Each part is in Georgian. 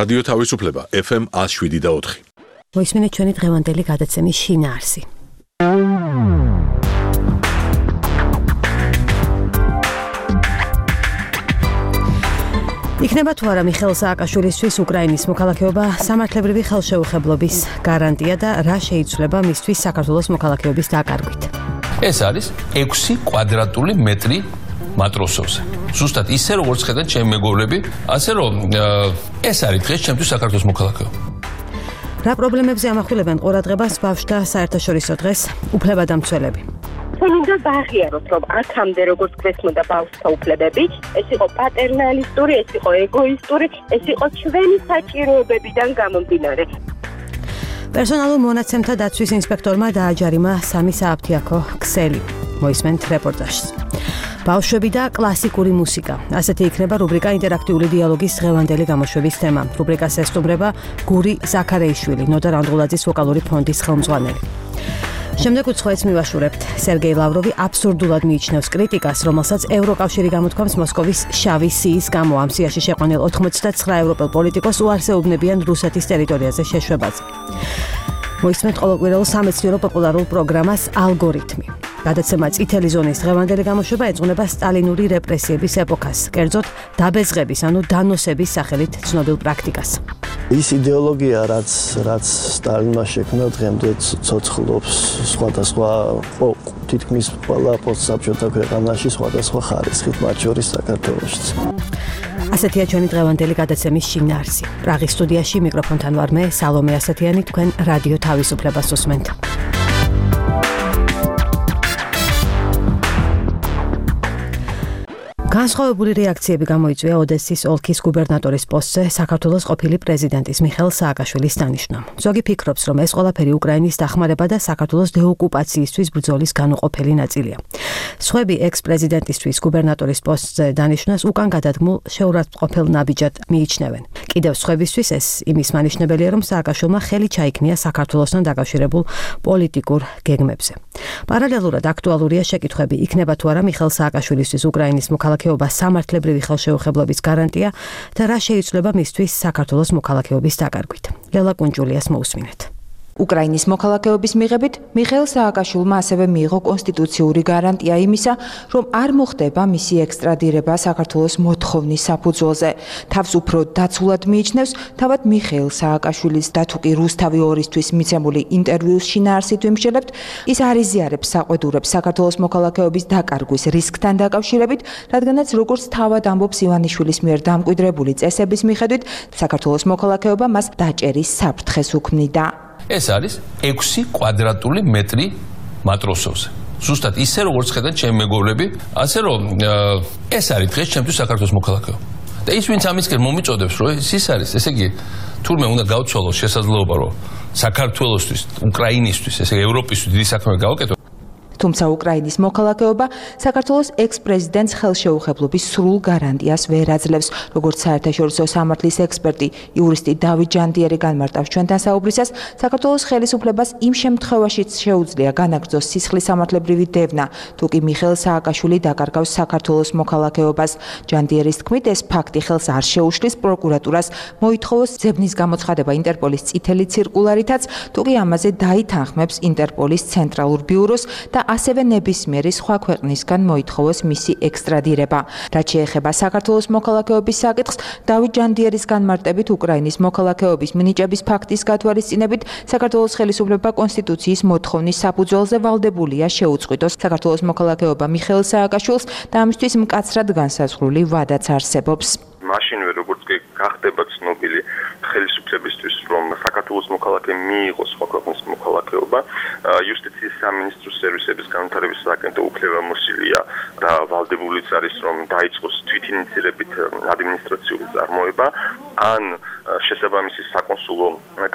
რადიო თავისუფლება FM 107.4. მოისმინეთ ჩვენი დღევანდელი გადაცემის შინაარსი. იქნება თუ არა მიხეილ სააკაშვილისთვის უკრაინის მოქალაქეობა სამართლებრივი ხელშეუხებლობის გარანტია და რა შეიცვლება მისთვის საქართველოს მოქალაქეობის დაკარგვით. ეს არის 6 კვადრატული მეტრი მატროსოვზე. ზუსტად ისე როგორც ხედავთ ჩემი მეგობრები, ასე რომ ეს არის დღეს ჩემთვის საქართველოს მოქალაქეობა. რა პრობლემებზე ამახვილებენ ყურადღებას ბავშვთა საერთაშორისო დღეს უფლებადამცველები? უნდა ვაღიაროთ, რომ აქამდე როგორც გვესმოდა ბავშვთა უფლებები, ეს იყო პატერნალისტური, ეს იყო ეგოისტური, ეს იყო ჩვენი საჭიროებებიდან გამომდინარე. პერსონალურ მონაცემთა დაცვის ინსპექტორმა დააჯარიმა 3 სააფთიაქო ქსელი. მოისმენთ რეპორტაჟს. ბავშვები და კლასიკური მუსიკა. ასეთი იქნება რუბრიკა ინტერაქტიული დიალოგის დღევანდელი გამოშვების თემა. რუბრიკას ესტუმრება გური ზაქარეიშვილი, ნოდა რანდღულაძის ვოკალური ფონდის ხელმძღვანელი. შემდეგ უცხოეთს მივაშურებთ. სერგეი ლავროვი აბსურდულად მიიჩნევს კრიტიკას, რომელსაც ევროკავშირი გამოთქვამს მოსკოვის შავი სიის გამო. ამ სიაში შეყვანილ 89 ევროპელ პოლიტიკოს უარსეუბნებიან რუსეთის ტერიტორიაზე შეშვებაზე. მოისმენთ ყოველკვირეულ სამეცნიერო პოპულარულ პროგრამას ალგორითმი. გადაცემა წითელი ზონის დღევანდელი გამოშვება ეძღვნება სტალინური რეპრესიების ეპოქას, კერძოდ დაბეზღების, ანუ დანოსების სახელით ცნობილ პრაქტიკას. ის იდეოლოგია, რაც სტალინმა შექმნა, დღემდე ცოცხლობს სხვადასხვა თითქმის ყველა პოსტსაბჭოთა ქვეყანაში სხვადასხვა ხარისხით, მათ შორის საქართველოშიც. ასეთია ჩვენი დღევანდელი გადაცემის შინაარსი. პრაღის სტუდიაში მიკროფონთან ვარ მე, სალომე ასათიანი, თქვენ რადიო თავისუფლებას უსმენთ. განსხვავებული რეაქციები გამოიწვია ოდესის ოლქის გუბერნატორის პოსტზე საქართველოს ყოფილი პრეზიდენტის მიხეილ სააკაშვილის დანიშვნამ. ზოგი ფიქრობს, რომ ეს ყველაფერი უკრაინის დახმარება და საქართველოს დეოკუპაციისთვის ბრძოლის განუყოფელი ნაწილია. სხვები ექს-პრეზიდენტისთვის გუბერნატორის პოსტზე დანიშვნას უკან გადადგმულ შეურაცხმყოფელ ნაბიჯად მიიჩნევენ. კიდევ სხვებისთვის ეს იმის მანიშნებელია, რომ სააკაშვილმა ხელი ჩაიქნია საქართველოსთან დაკავშირებულ პოლიტიკურ გეგმებზე. პარალელურად აქტუალურია შეკითხვები, იქნება თუ არა მიხეილ სააკაშვილისთვის უკრაინის მოქალაქეობა სამართლებრივი ხელშეუხებლობის გარანტია და რა შეიცვლება მისთვის საქართველოს მოქალაქეობის დაკარგვით. ლელა კუნჯულიას მოусმინეთ. უკრაინის მოქალაქეობის მიღებით მიხეილ სააკაშვილმა ასევე მიიღო კონსტიტუციური გარანტია იმისა, რომ არ მოხდება მისი ექსტრადირება საქართველოს მოთხოვნის საფუძველზე. თავს უფრო დაცულად მიიჩნევს თავად მიხეილ სააკაშვილის და თუკი რუსთავი 2-ისთვის მიცემული ინტერვიუს შინაარსით ვიმსჯელებთ, ის არ იზიარებს საყვედურებს საქართველოს მოქალაქეობის დაკარგვის რისკთან დაკავშირებით, რადგანაც როგორც თავად ამბობს ივანიშვილის მიერ დამკვიდრებული წესების მიხედვით, საქართველოს მოქალაქეობა მას დაჭერის საფრთხეს უქმნიდა. ეს არის 6 კვადრატული მეტრი მატროსოვზე. ზუსტად ისე როგორც ხედავთ ჩემი მეგობრები, ასე რომ ეს არის დღეს ჩემთვის საქართველოს მოქალაქეობა. და ის ვინც ამისკენ მომიწოდებს, რომ ის არის, ესე იგი, თურმე უნდა გავცვალოს შესაძლებლობა, რომ საქართველოსთვის, უკრაინისთვის, ესე იგი, ევროპისთვის დიდი საქმე გავაკეთო. თუმცა უკრაინის მოქალაქეობა საქართველოს ექს-პრეზიდენტს ხელშეუხებლობის სრულ გარანტიას ვერ აძლევს. როგორც საერთაშორისო სამართლის ექსპერტი, იურისტი დავით ჯანდიერი განმარტავს ჩვენთან საუბრისას, საქართველოს ხელისუფლებას იმ შემთხვევაშიც შეუძლია განაგრძოს სისხლის სამართლებრივი დევნა, თუკი მიხეილ სააკაშვილი დაკარგავს საქართველოს მოქალაქეობას. ჯანდიერის თქმით, ეს ფაქტი ხელს არ შეუშლის პროკურატურას მოითხოვოს ძებნის გამოცხადება ინტერპოლის წითელი ციρკულარითაც, თუკი ამაზე დაითანხმებს ინტერპოლის ცენტრალურ ბიუროს და ასევე ნებისმიერი სხვა ქვეყნისგან მოითხოვოს მისი ექსტრადირება. რაც შეეხება საქართველოს მოქალაქეობის საკითხს, დავით ჯანდიერის განმარტებით უკრაინის მოქალაქეობის მინიჭების ფაქტის გათვალისწინებით, საქართველოს ხელისუფლება კონსტიტუციის მოთხოვნის საფუძველზე ვალდებულია შეუწყვიტოს საქართველოს მოქალაქეობა მიხეილ სააკაშვილს და ამისთვის მკაცრად განსაზღვრული ვადაც არსებობს. მაშინვე როგორც კი გახდება ცნობილი ხელისუფლებისთვის, რომ საქართველოს მოქალაქე მიიღოს სხვა ქვეყნის მოქალაქეობა, იუსტიციის სამინისტროს სერვისების განვითარების სააგენტო უფლებამოსილია და ვალდებულიც არის, რომ დაიწყოს თვითინიცირებით ადმინისტრაციული წარმოება, ან შესაბამისი საკონსულო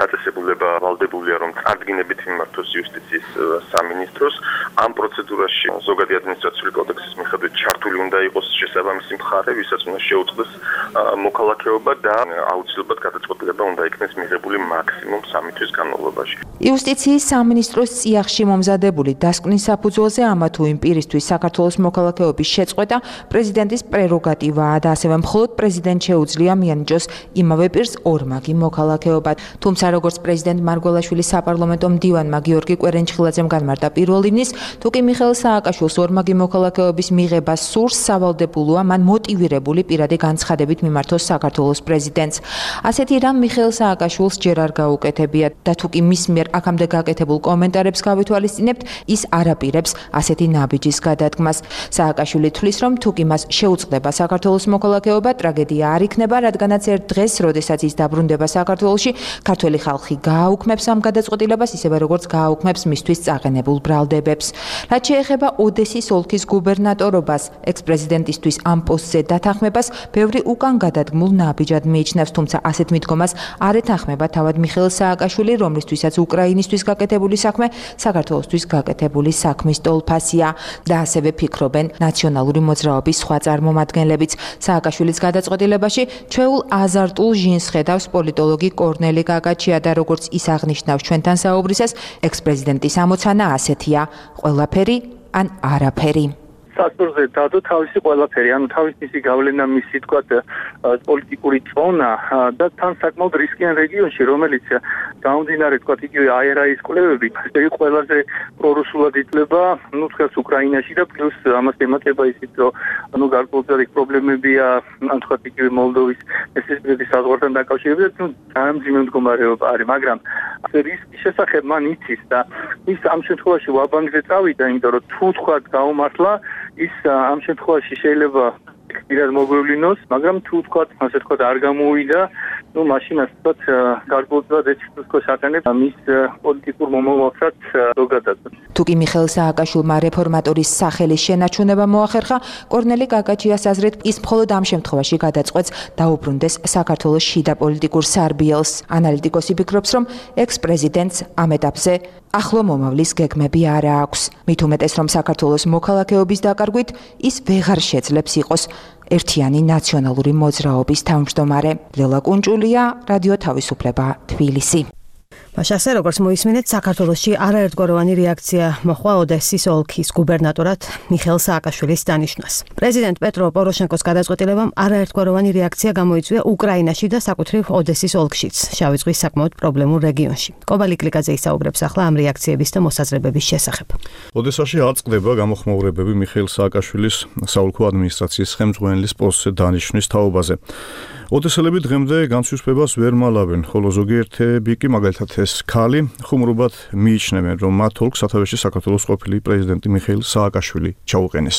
დაწესებულება ვალდებულია, რომ წარდგინებით მიმართოს იუსტიციის სამინისტროს. ამ პროცედურაში ზოგადი ადმინისტრაციული კოდექსის მიხედვით ჩართული უნდა იყოს შესაბამისი მხარე, ვისაც უნდა შეუწყდეს მოქალაქეობა და აუცილებლად გადაწყვეტილება უნდა იქნეს მიღებული მაქსიმუმ 3 თვის განმავლობაში. იუსტიციის სამინისტროს წიაღში მომზადებული დასკვნის საფუძველზე ამა თუ იმ პირისთვის საქართველოს მოქალაქეობის შეწყვეტა პრეზიდენტის პრეროგატივაა და ასევე მხოლოდ პრეზიდენტ შეუძლია მიანიჭოს იმავე პირს ორმაგი მოქალაქეობა. თუმცა როგორც პრეზიდენტ მარგველაშვილის საპარლამენტო მდივანმა გიორგი კვერენჩხილაძემ განმარტა პირველ ივნის, თუკი მიხეილ სააკაშვილს ორმაგი მოქალაქეობის მიღება სურს, სავალდებულოა მან მოტივირებული პირადი განცხადებით მიმართოს საქართველოს პრეზიდენტს. ასეთი რამ მიხეილ სააკაშვილს ჯერ არ გაუკეთებია და თუკი მის მიერ აქამდე გაკეთებულ კომენტარებს გავითვალისწინებთ, ის არაპირებს ასეთი ნაბიჯის გადადგმას. სააკაშვილი თვლის, რომ თუკი მას შეუწყდება საქართველოს მოქალაქეობა, ტრაგედია არ იქნება, რადგანაც ერთ დღეს, როდესაც ის დაბრუნდება საქართველოში, ქართველი ხალხი გააუქმებს ამ გადაწყვეტილებას, ისევე როგორც გააუქმებს მისთვის წაყენებულ ბრალდებებს. რაც შეეხება ოდესის ოლქის გუბერნატორობას, ექს-პრეზიდენტისთვის ამ პოსტზე დათანხმებას, ბევრი უკან გადადგმულ ნაბიჯად მიიჩნევს, თუმცა ასეთ მიდგომას არ ეთანხმება თავად მიხეილ სააკაშვილი, რომლისთვისაც უკრაინისთვის გაკეთებული საქმე საქართველოსთვის გაკეთებული საქმის ტოლფასია და ასევე ფიქრობენ ნაციონალური მოძრაობის სხვა წარმომადგენლებიც. სააკაშვილის გადაწყვეტილებაში ჩვეულ აზარტულ ჟინს ხედავს პოლიტოლოგი კორნელი გაგაჩია და როგორც ის აღნიშნავს ჩვენთან საუბრისას, ექს-პრეზიდენტის ამოცანა ასეთია: ყველაფერი ან არაფერი. სასურზე დადო თავისი ყველაფერი, ანუ თავის მისი გავლენა, მისი თქვათ პოლიტიკური წონა და თან საკმაოდ რისკიან რეგიონში, რომელიც გამომდინარე თქვათ იგივე აერაის კვლევები, ესე იგი ყველაზე პრორუსულად ითვლება, თქვათ უკრაინაში და პლუს ამას ემატება ისიც, რომ გარკვეულწილად პრობლემებია, თქვათ იგივე მოლდოვის ესპრესის საზღვართან დაკავშირებით, გამძიმე მდგომარეობა არის, მაგრამ რისკის შესახებ მან იცის და ის ამ შემთხვევაში ვაბანკზე წავიდა, იმიტომ რომ თუ თქვათ გაუმართლა ის ამ შემთხვევაში შეიძლება პირად მოგვევლინოს, მაგრამ თუ თქვათ, ასე თქვათ, არ გამოვიდა, მაშინ ასე თქვათ, გარკვეულწილად ეჩქოს აყენებს მის პოლიტიკურ მომავალსაც ზოგადად. თუკი მიხეილ სააკაშვილმა რეფორმატორის სახელის შენარჩუნება მოახერხა, კორნელი გაგაჩიას აზრით, ის მხოლოდ ამ შემთხვევაში გადაწყვეტს დაუბრუნდეს საქართველოს შიდა პოლიტიკურ სარბიელს. ანალიტიკოსი ფიქრობს, რომ ექს-პრეზიდენტს ამ ეტაპზე ახლო მომავლის გეგმები არ აქვს. მით უმეტეს, რომ საქართველოს მოქალაქეობის დაკარგვით ის ვეღარ შეძლებს იყოს ერთიანი ნაციონალური მოძრაობის თავმჯდომარე. ლელა კუნჭულია, რადიო თავისუფლება, თბილისი. მაშასე როგორც მოისმინეთ, საქართველოში არაერთგვაროვანი რეაქცია მოხდა ოდესის ოლქის გუბერნატორად მიხეილ სააკაშვილის დანიშვნას. პრეზიდენტ პეტრო პოროშენკოს გადაწყვეტილებამ არაერთგვაროვანი რეაქცია გამოიწვია უკრაინაში და საკუთრივ ოდესის ოლქშიც, შავი ზღვის საკმაოდ პრობლემურ რეგიონში. კობალი კლიკაძე ისაუბრებს ახლა ამ რეაქციების და მოსაზრებების შესახებ. ოდესაში აწყდება გამოხმაურებები მიხეილ სააკაშვილის საოლქო ადმინისტრაციის ხელმძღვანელის პოსტზე დანიშვნის თაობაზე. ოდესელები დღემდე განცვისფებას ვერ მალავენ, ხოლო ზოგიერთები კი მაგალითად ეს ქალი ხუმრობად მიიჩნევენ, რომ მათ ოლქს სათავეში საქართველოს ყოფილი პრეზიდენტი მიხეილ სააკაშვილი ჩაუყენეს.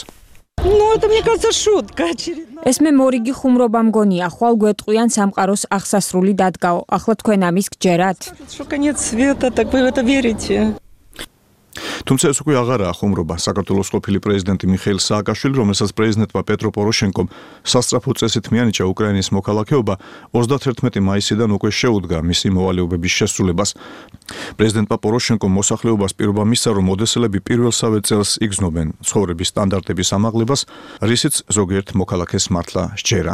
ეს მე მორიგი ხუმრობა მგონია, ხვალ გვეტყვიან სამყაროს აღსასრული დადგაო. ახლა თქვენ ამის გჯერათ? თუმცა ეს უკვე აღარაა ხუმრობა. საქართველოს ყოფილი პრეზიდენტი მიხეილ სააკაშვილი, რომელსაც პრეზიდენტმა პეტრო პოროშენკომ სასწრაფო წესით მიანიჭა უკრაინის მოქალაქეობა, 31 მაისიდან უკვე შეუდგა მისი მოვალეობების შესრულებას. პრეზიდენტმა პოროშენკომ მოსახლეობას პირობა მისცა, რომ ოდესელები პირველსავე წელს იგრძნობენ ცხოვრების სტანდარტების ამაღლებას, რისიც ზოგიერთ მოქალაქეს მართლა სჯერა.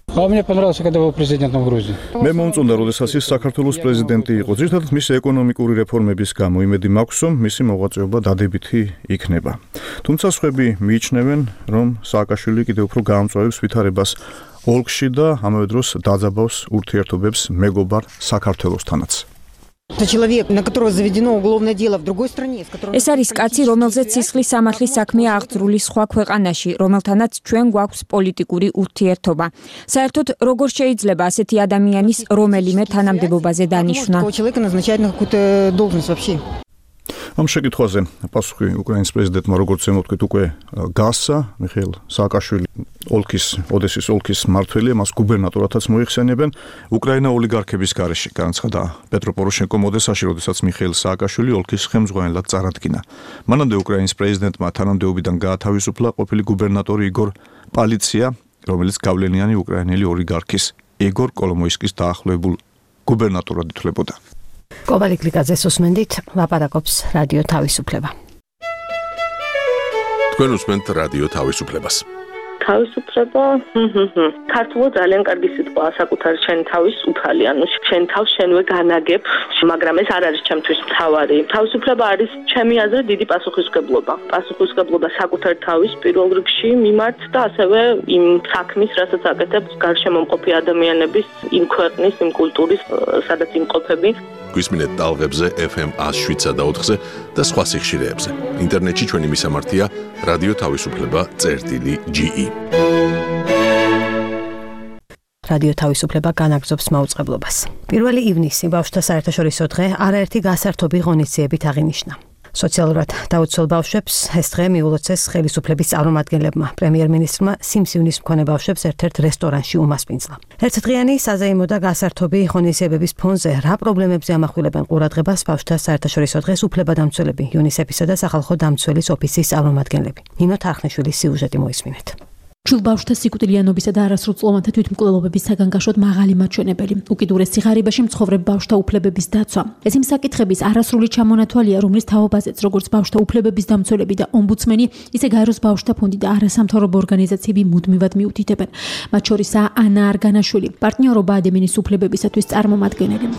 მე მომწონდა, როდესაც ის საქართველოს პრეზიდენტი იყო. ძირითადად მისი ეკონომიკური რეფორმების გამო იმედი მაქვს, რომ მისი მოღვაწეობა დადებითი იქნება. თუმცა სხვები მიიჩნევენ, რომ სააკაშვილი კიდევ უფრო გაამწვავებს ვითარებას ოლქში და ამავე დროს დაძაბავს ურთიერთობებს მეგობარ საქართველოსთანაც. ეს არის კაცი, რომელზეც სისხლის სამართლის საქმეა აღძრული სხვა ქვეყანაში, რომელთანაც ჩვენ გვაქვს პოლიტიკური ურთიერთობა. საერთოდ, როგორ შეიძლება ასეთი ადამიანის რომელიმე თანამდებობაზე დანიშნა? ამ შეკითხვაზე პასუხი უკრაინის პრეზიდენტმა, როგორც ემოთქვით, უკვე გასცა. მიხეილ სააკაშვილი ოდესის ოლქის მმართველია, მას გუბერნატორადაც მოიხსენიებენ. უკრაინა ოლიგარქების გარეშე განაცხადა პეტრო პოროშენკომ ოდესაში, როდესაც მიხეილ სააკაშვილი ოლქის ხელმძღვანელად წარადგინა. მანამდე უკრაინის პრეზიდენტმა თანამდებობიდან გაათავისუფლა ყოფილი გუბერნატორი იგორ პალიცია, რომელიც გავლენიანი უკრაინელი ოლიგარქის იგორ კოლომოისკის დაახლოებულ გუბერნატორად ითვლებოდა. კობალი კლიკაძეს უსმენდით, ლაპარაკობს რადიო თავისუფლება. თქვენ უსმენთ რადიო თავისუფლებას. თავისუფლება, ქართულად ძალიან კარგი სიტყვაა საკუთარი შენ თავის უფალი, ანუ შენ თავს შენვე განაგებ, მაგრამ ეს არ არის ჩემთვის მთავარი. თავისუფლება არის ჩემი აზრით დიდი პასუხისმგებლობა. პასუხისმგებლობა საკუთარი თავის პირველ რიგში მიმართ და ასევე იმ საქმის, რასაც აკეთებს გარშემო მყოფი ადამიანების, იმ ქვეყნის, იმ კულტურის, სადაც იმყოფები. გვისმინეთ ტალღებზე FM 107.4-ზე და სხვა სიხშირეებზე. ინტერნეტში ჩვენი მისამართია რადიო თავისუფლება.ge. რადიო თავისუფლება განაგრძობს მაუწყებლობას. 1 ივნისი ბავშვთა საერთაშორისო დღე არაერთი გასართობი ღონისძიებით აღინიშნა. სოციალურად დაუცველ ბავშვებს ეს დღე მიულოცეს ხელისუფლების წარმომადგენლებმა. პრემიერ-მინისტრმა სიმსივნის მქონე ბავშვებს ერთ-ერთ რესტორანში უმასპინძლა. ერთდღიანი საზეიმო და გასართობი ღონისძიებების ფონზე რა პრობლემებზე ამახვილებენ ყურადღებას ბავშვთა საერთაშორისო დღეს უფლებადამცველები, UNICEF-ისა და სახალხო დამცველის ოფისის წარმომადგენლები. ნინო თარხნიშვილის სიუჟეტი მოისმინეთ. ჩულ ბავშვთა სიკვდილიანობისა და არასრულწლოვანთა თვითმკვლელობების საგანგაშოდ მაღალი მაჩვენებელი. უკიდურესი ღარიბაში მცხოვრებ ბავშვთა უფლებების დაცვა. ეს იმ საკითხების არასრული ჩამონათვალია, რომლის თაობაზეც როგორც ბავშვთა უფლებების დამცველები და ომბუდსმენი, ისე გაეროს ბავშვთა ფონდი და არასამთავრობო ორგანიზაციები მუდმივად მიუთითებენ. მათ შორისაა ანა არგანაშვილი, პარტნიორობა ადამიანის უფლებებისათვის წარმომადგენელი.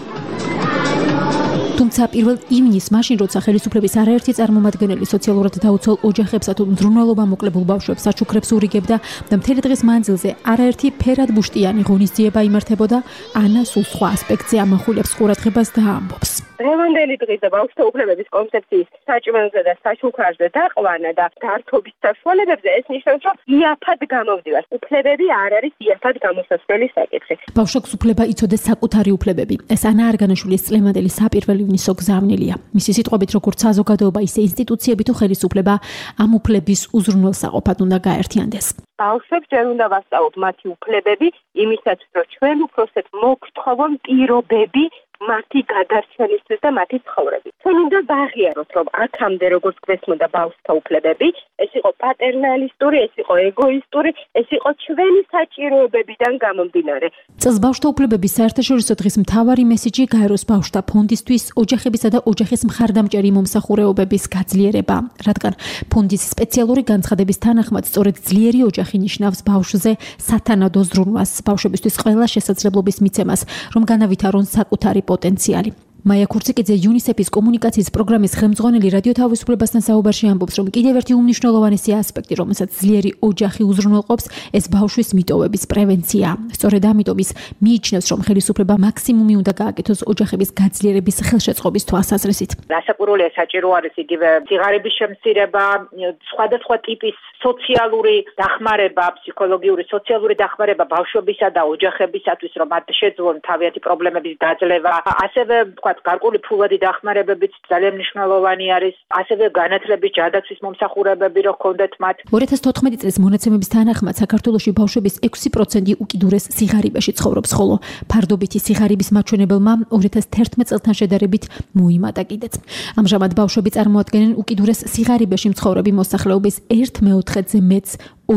თუმცა 1 ივნისს მაშინ როცა ხელისუფლების არაერთი წარმომადგენელი სოციალურად დაუცველ ოჯახებსა თუ მზრუნველობა მოკლებულ ბავშვებს საჩუქრებს ურიგებდა და მთელი დღის მანძილზე არაერთი ფერად ბუშტიანი ღონისძიება იმართებოდა, ანა სულ სხვა ასპექტზე ამახვილებს ყურადღებას და ამბობს. დღევანდელი დღის და ბავშვთა უფლებების კონცეფციის საჭმელზე და საშუქარზე დაყვანა და გართობის საშუალებებზე ეს ნიშნავს, რომ იაფად გამოვდივართ. უფლებები არ არის იაფად გამოსასვლელი საკითხი. ბავშვებს უფლება იცოდეს საკუთარი უფლებები. ეს ანა არგანაშვილის წლევანდელი საპირველი ივნისო გზავნილია. მისი სიტყვებით, როგორც საზოგადოება, ისე ინსტიტუციები თუ ხელისუფლება ამ უფლების უზრუნველსაყოფად უნდა გაერთიანდეს. ბავშვებს ჯერ უნდა ვასწავლოთ მათი უფლებები, იმისათვის, რომ ჩვენ უფროსებს მოგთხოვონ პირობები მათი გადარჩენისთვის და მათი ცხოვრებით. ჩვენ უნდა ვაღიაროთ, რომ აქამდე როგორც გვესმოდა ბავშვთა უფლებები, ეს იყო პატერნალისტური, ეს იყო ეგოისტური, ეს იყო ჩვენი საჭიროებებიდან გამომდინარე. წელს ბავშვთა უფლებების საერთაშორისო დღის მთავარი მესიჯი გაეროს ბავშვთა ფონდისთვის ოჯახებისა და ოჯახის მხარდამჭერი მომსახურეობების გაძლიერება, რადგან ფონდის სპეციალური განცხადების თანახმად სწორედ ძლიერი ოჯახი ნიშნავს ბავშვზე სათანადო ზრუნვას, ბავშვებისთვის ყველა შესაძლებლობის მიცემას, რომ განავითარონ საკუთარი პოტენციალი. მაია ქურციკიძე UNICEF-ის კომუნიკაციის პროგრამის ხელმძღვანელი რადიო თავისუფლებასთან საუბარში ამბობს, რომ კიდევ ერთი უმნიშვნელოვანესი ასპექტი, რომელსაც ძლიერი ოჯახი უზრუნველყოფს, ეს ბავშვის მიტოვების პრევენცია. სწორედ ამიტომ ის მიიჩნევს, რომ ხელისუფლება მაქსიმუმი უნდა გააკეთოს ოჯახების გაძლიერების ხელშეწყობის თვალსაზრისით. რასაკვირველია, საჭირო არის იგივე სიგარების შემცირება, სხვადასხვა ტიპის სოციალური დახმარება, ფსიქოლოგიური, სოციალური დახმარება ბავშვებისა და ოჯახებისათვის, რომ მათ შეძლონ თავიანთი პრობლემების დაძლევა, ასევე გარკვეული ფულადი დახმარებებიც ძალიან მნიშვნელოვანი არის, ასევე განათლების ჯადაცვის მომსახურებები რო ჰქონდეთ მათ. 2014 წლის მონაცემების თანახმად საქართველოში ბავშვების 6% უკიდურეს სიღარიბეში ცხოვრობს, ხოლო ფარდობითი სიღარიბის მაჩვენებელმა 2011 წელთან შედარებით მოიმატა კიდეც. ამჟამად ბავშვები წარმოადგენენ უკიდურეს სიღარიბეში მცხოვრები მოსახლეობის 1/4-ზე მეტს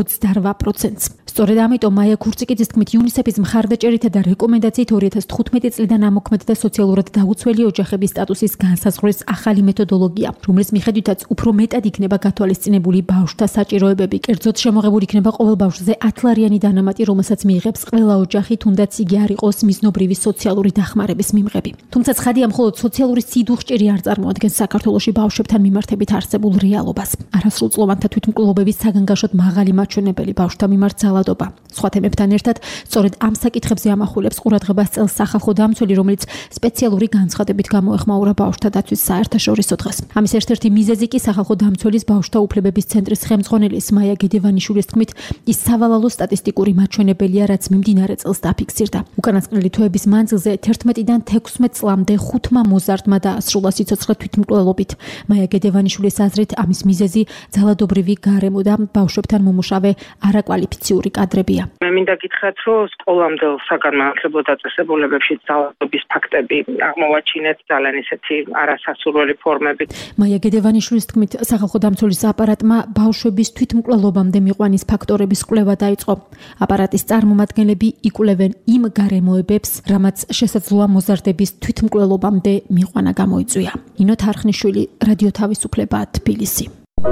28%-ს. სწორედ ამიტომ მაია ქურციკიძის თქმით, UNICEF-ის მხარდაჭერითა და რეკომენდაციით 2015 წლიდან ამოქმედდა სოციალურად დაუცველი ოჯახების სტატუსის განსაზღვრის ახალი მეთოდოლოგია, რომლის მიხედვითაც უფრო მეტად იქნება გათვალისწინებული ბავშვთა საჭიროებები. კერძოდ შემოღებული იქნება ყოველ ბავშვზე 10 ლარიანი დანამატი, რომელსაც მიიღებს ყველა ოჯახი, თუნდაც იგი არ იყოს მიზნობრივი სოციალური დახმარების მიმღები. თუმცა ცხადია, მხოლოდ სოციალური სიდუხჭირი არ წარმოადგენს საქართველოში ბავშვებთან მიმართებით არსებულ რეალობას. არასრულწლოვანთა თვითმკვლელობების საგანგაშოდ მაღალი მაჩვენებელი ბავშვთა მიმართ ძალადობა. სხვა თემებთან ერთად, სწორედ ამ საკითხებზე ამახვილებს ყურადღებას წელს სახალხო დამცველი, რომელიც სპეციალური განცხადებით გამოეხმაურა ბავშვთა დაცვის საერთაშორისო დღეს. ამის ერთ-ერთი მიზეზი კი სახალხო დამცველის ბავშვთა უფლებების ცენტრის ხელმძღვანელის მაია გედევანიშვილის თქმით, ის სავალალო სტატისტიკური მაჩვენებელია, რაც მიმდინარე წელს დაფიქსირდა. უკანასკნელი თვეების მანძილზე 11-დან 16 წლამდე 5 მოზარდმა დაასრულა სიცოცხლე თვითმკვლელობით. მაია გედევანიშვილის აზრით, ამის მიზეზი ძალადობრივი გარემო და ბავშვებთან მომუშავე დამნაშავე არაკვალიფიციური კადრებია. მე მინდა გითხრათ, რომ სკოლამდელ საგანმანათლებლო დაწესებულებებში ძალადობის ფაქტები აღმოვაჩინეთ ძალიან ისეთი არასასურველი ფორმებით. მაია გედევანიშვილის თქმით, სახალხო დამცველის აპარატმა ბავშვების თვითმკვლელობამდე მიყვანის ფაქტორების კვლევა დაიწყო. აპარატის წარმომადგენლები იკვლევენ იმ გარემოებებს, რამაც შესაძლოა მოზარდების თვითმკვლელობამდე მიყვანა გამოიწვია. ინო თარხნიშვილი, რადიო თავისუფლება, თბილისი.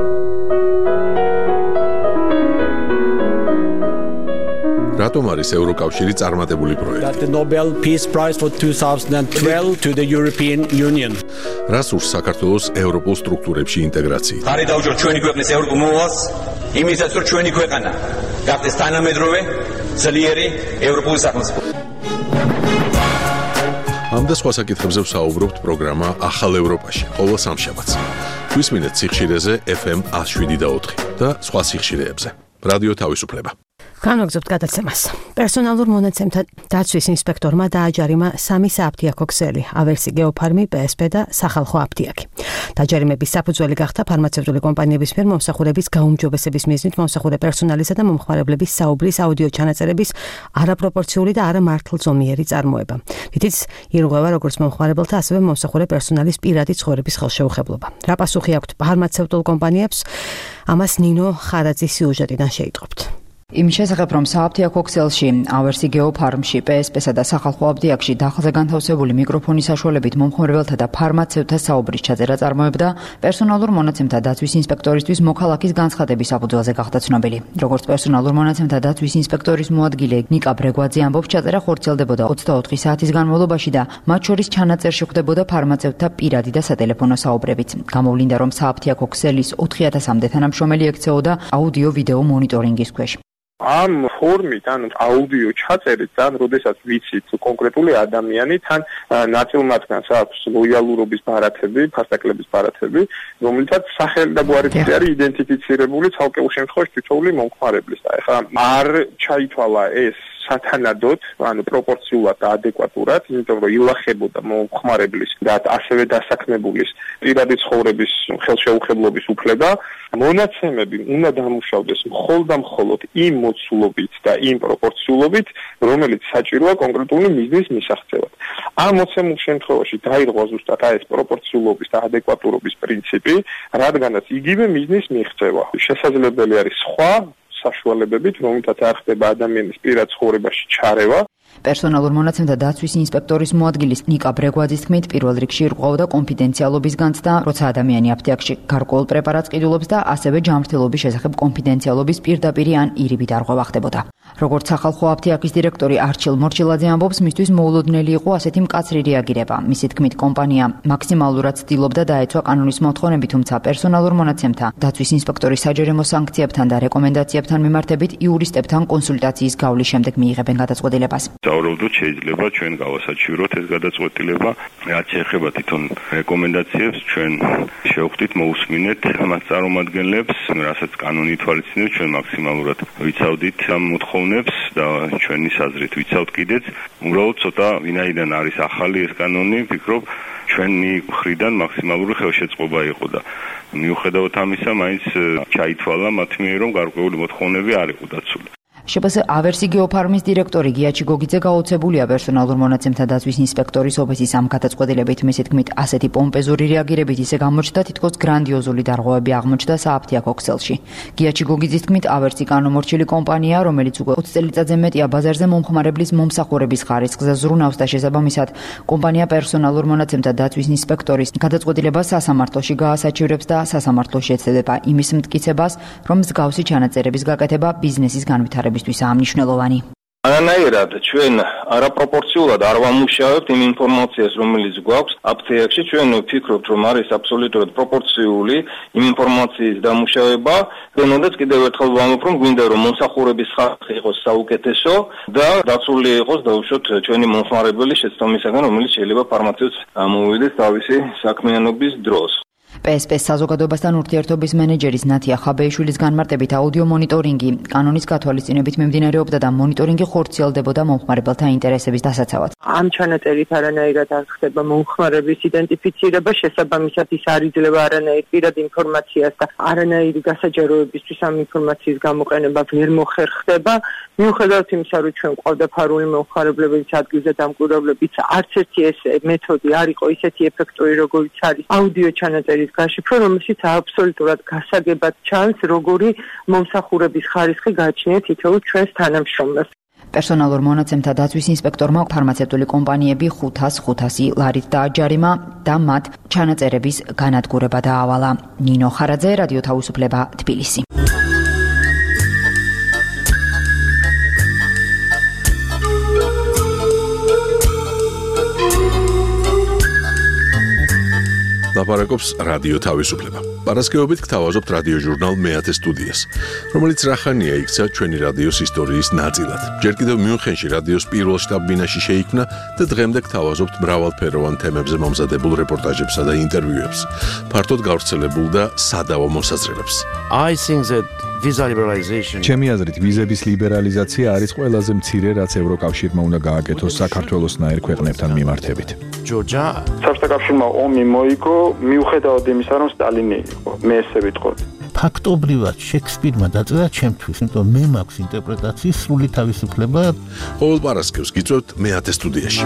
რატომ არის ევროკავშირი წარმატებული პროექტი? The Nobel Peace Prize for 2012 to the European Union. რას ურს საქართველოს ევროპულ სტრუქტურებში ინტეგრაცია? ხარი დავჯერ ჩვენი ქვეყნის ევროპულ მოვალს, იმისაც რომ ჩვენი ქვეყანა გახდეს თანამედროვე, ძლიერი ევროპული სახელმწიფო. ამ და სხვა საკითხებზე ვსაუბრობთ პროგრამა ახალ ევროპაში, ყოველ სამშაბათს. გვისმინეთ სიხშირეზე FM 107.4 და სხვა სიხშირეებზე. რადიო თავისუფლება. განვაგრძობთ გადაცემას. პერსონალურ მონაცემთა დაცვის ინსპექტორმა დააჯარიმა 3 სააფთიაქო ქსელი, ავერსი გეოფარმი, PSP და სახალხო აფთიაქი. დაჯარიმების საფუძველი გახდა ფარმაცევტული კომპანიების მიერ მომსახურების გაუმჯობესების მიზნით მომსახურე პერსონალისა და მომხმარებლების საუბრის აუდიო ჩანაწერების არაპროპორციული და არამართლწომიერი წარმოება. რითიც ირღვევა როგორც მომხმარებელთა, ასევე მომსახურე პერსონალის პირადი ცხოვრების ხელშეუხებლობა. რა პასუხი აქვთ ფარმაცევტულ კომპანიებს? ამას ნინო ხარაძის სიუჟეტიდან შეიტყობთ. იმის შესახებ, რომ სააფთიაქო ქსელში, ავერსი გეოფარმში, PSP-სა და სახალხო აფთიაქში დახალზე განთავსებული მიკროფონის საშუალებით მომხმარებელთა და ფარმაცევტთა საუბრის ჩაწერა წარმოებდა, პერსონალურ მონაცემთა დაცვის ინსპექტორისთვის მოქალაქის განცხადების საფუძველზე გახდა ცნობილი. როგორც პერსონალურ მონაცემთა დაცვის ინსპექტორის მოადგილე ნიკა ბრეგვაძე ამბობს, ჩაწერა ხორციელდებოდა 24 საათის განმავლობაში და მათ შორის ჩანაწერში ხვდებოდა ფარმაცევტთა პირადი და სატელეფონო საუბრებიც. გამოვლინდა, რომ სააფთიაქო ქსელის 4000-მდე თანამშრომელი ექცეოდა აუდიო-ვიდეო მონიტორინგის ქვეშ. ამ ფორმით, ანუ აუდიო ჩაწერით, თან, როდესაც ვიცით კონკრეტული ადამიანი, თან ნაწილ მათგანს აქვს ლოიალურობის ბარათები, ფასტაკლების ბარათები, რომელთაც სახელი და გვარით არის იდენტიფიცირებული ცალკეულ შემთხვევაში თითოეული მომხმარებლის. და ეხლა არ ჩაითვალა ეს სათანადოდ, ანუ პროპორციულად და ადეკვატურად, იმიტომ რომ ილახებოდა მომხმარებლის და ასევე დასაქმებულის პირადი ცხოვრების ხელშეუხებლობის უფლება. მონაცემები უნდა დამუშავდეს მხოლოდ იმ მოცულობით და იმ პროპორციულობით, რომელიც საჭიროა კონკრეტული მიზნის მისაღწევად. ამ მოცემულ შემთხვევაში დაირღვა ზუსტად ეს პროპორციულობის და ადეკვატურობის პრინციპი, რადგანაც იგივე მიზნის მიღწევა შესაძლებელი არის სხვა საშუალებებით, რომელთაც არ ხდება ადამიანის პირად ცხოვრებაში ჩარევა. პერსონალურ მონაცემთა დაცვის ინსპექტორის მოადგილის ნიკა ბრეგვაძის თქმით, პირველ რიგში ირღვეოდა კონფიდენციალობის განცდა, როცა ადამიანი აფთიაქში გარკვეულ პრეპარატს ყიდულობს და ასევე ჯანმრთელობის შესახებ კონფიდენციალობის პირდაპირი ან ირიბი დარღვევა ხდებოდა. როგორც სახალხო აფთიაქის დირექტორი არჩილ მორჩილაძე ამბობს, მისთვის მოულოდნელი იყო ასეთი მკაცრი რეაგირება. მისი თქმით, კომპანია მაქსიმალურად ცდილობდა დაეცვა კანონის მოთხოვნები, თუმცა პერსონალურ მონაცემთა დაცვის ინსპექტორის საჯერემო სანქციებთან და რეკომენდაციებთან მიმართებით იურისტებთან კონსულტაციის გავლის შემდეგ მიიღებენ გადაწყვეტილებას. საუბრობთ, შეიძლება ჩვენ გავასაჩივროთ ეს გადაწყვეტილება, რაც შეეხება თვითონ რეკომენდაციებს, ჩვენ შევხვდით, მოусმინეთ მას წარმომადგენლებს, რასაც კანონი ითვალისწინებს, ჩვენ მაქსიმალურად ვიცავდით ამ მოთხოვნებს და ჩვენი საზრით ვიცავთ კიდეც. უბრალოდ ცოტა ვინაიდან არის ახალი ეს კანონი, ვფიქრობ, ჩვენი მხრიდან მაქსიმალური ხელშეწყობა იყო და მიუხედავად ამისა, მაინც ჩაითვალა მათ მიერ, რომ გარკვეული მოთხოვნები არ იყო დაცული. შპს ავერსი გეოფარმის დირექტორი გიაჩი გოგიძე გაოცებულია პერსონალურ მონაცემთა დაცვის ინსპექტორის ოფისის ამ გადაწყვეტილებით. მისი თქმით, ასეთი პომპეზური რეაგირებით ისე გამოჩნდა, თითქოს გრანდიოზული დარღვევები აღმოჩნდა სააფთიაქო ქსელში. გიაჩი გოგიძის თქმით, ავერსი კანონმორჩილი კომპანია, რომელიც უკვე 20 წელიწადზე მეტია ბაზარზე მომხმარებლის მომსახურების ხარისხზე ზრუნავს და შესაბამისად, კომპანია პერსონალურ მონაცემთა დაცვის ინსპექტორის გადაწყვეტილებას სასამართლოში გაასაჩივრებს და სასამართლოში ეცდება იმის მტკიცებას, რომ მსგავსი ჩანაწერების გაკეთება ბიზნესის განვითარებისთვის ამნიშნელოვანი. Անանայերად ჩვენ არაპროპორციულად არ ვამუშავებთ იმ ინფორმაციას, რომელიც გვაქვს აფთიაქში. ჩვენ ვფიქრობთ, რომ არის აბსოლუტურად პროპორციული იმ ინფორმაციის დამუშავება. როდესაც კიდევ ერთხელ ვამბობ, რომ გვინდა რომ მომსახურების ხარისხი იყოს საუკეთესო და დაცული იყოს დაუშვოთ ჩვენი მომხმარებელი შეცდომისაგან, რომელიც შეიძლება ფარმაცევტს ამოვიდეს თავისი საქმიანობის დროს. PSP-ს საზოგადოებასთან ურთიერთობის მენეჯერის ნათია ხაბეიშვილის განმარტებით აუდიო მონიტორინგი კანონის გათვალისწინებით მიმდინარეობდა და მონიტორინგი ხორციელდებოდა მომხმარებელთა ინტერესების დასაცავად. ამ ჩანაწერით არანაირად არ ხდება მომხმარებლის იდენტიფიცირება, შესაბამისად ის არ იძლევა არანაირ პირად ინფორმაციას და არანაირი გასაჯაროებისთვის ამ ინფორმაციის გამოყენება ვერ მოხერხდება. მიუხედავად იმისა, რომ ჩვენ ყავდა ფარული მომხმარებლებიც ადგილზე დამკვირვებლებიც, არც ერთი ეს მეთოდი არ იყო ისეთი ეფექტური, როგორიც არის აუდიო ჩანაწერის გაშიფრო, რომელშიც აბსოლუტურად გასაგებად ჩანს, როგორი მომსახურების ხარისხი გააჩნია თითოეულ ჩვენს თანამშრომლებს. პერსონალურ მონაცემთა დაცვის ინსპექტორმა ფარმაცევტული კომპანიები 500 ლარით დააჯარიმა და მათ ჩანაწერების განადგურება დაავალა. ნინო ხარაძე, რადიო თავისუფლება, თბილისი. ლაპარაკობს რადიო თავისუფლება. პარასკევობით გთავაზობთ რადიო ჟურნალ მეათე სტუდიას, რომელიც რახანია იქცა ჩვენი რადიოს ისტორიის ნაწილად. ჯერ კიდევ მიუნხენში რადიოს პირველ შტაბ-ბინაში შეიქმნა და დღემდე გთავაზობთ მრავალფეროვან თემებზე მომზადებულ რეპორტაჟებსა და ინტერვიუებს, ფართოდ გავრცელებულ და სადავო მოსაზრებებს. ჩემი აზრით, ვიზების ლიბერალიზაცია არის ყველაზე მცირე, რაც ევროკავშირმა უნდა გააკეთოს საქართველოსნაირ ქვეყნებთან მიმართებით. საბჭოთა კავშირმა ომი მოიგო, მიუხედავად იმისა, რომ სტალინი იყო, მე ესე ვიტყოდი. ფაქტობრივად შექსპირმა დაწერა ჩემთვის, იმიტომ მე მაქვს ინტერპრეტაციის სრული თავისუფლება. ყოველ პარასკევს გიწევთ მეათე სტუდიაში.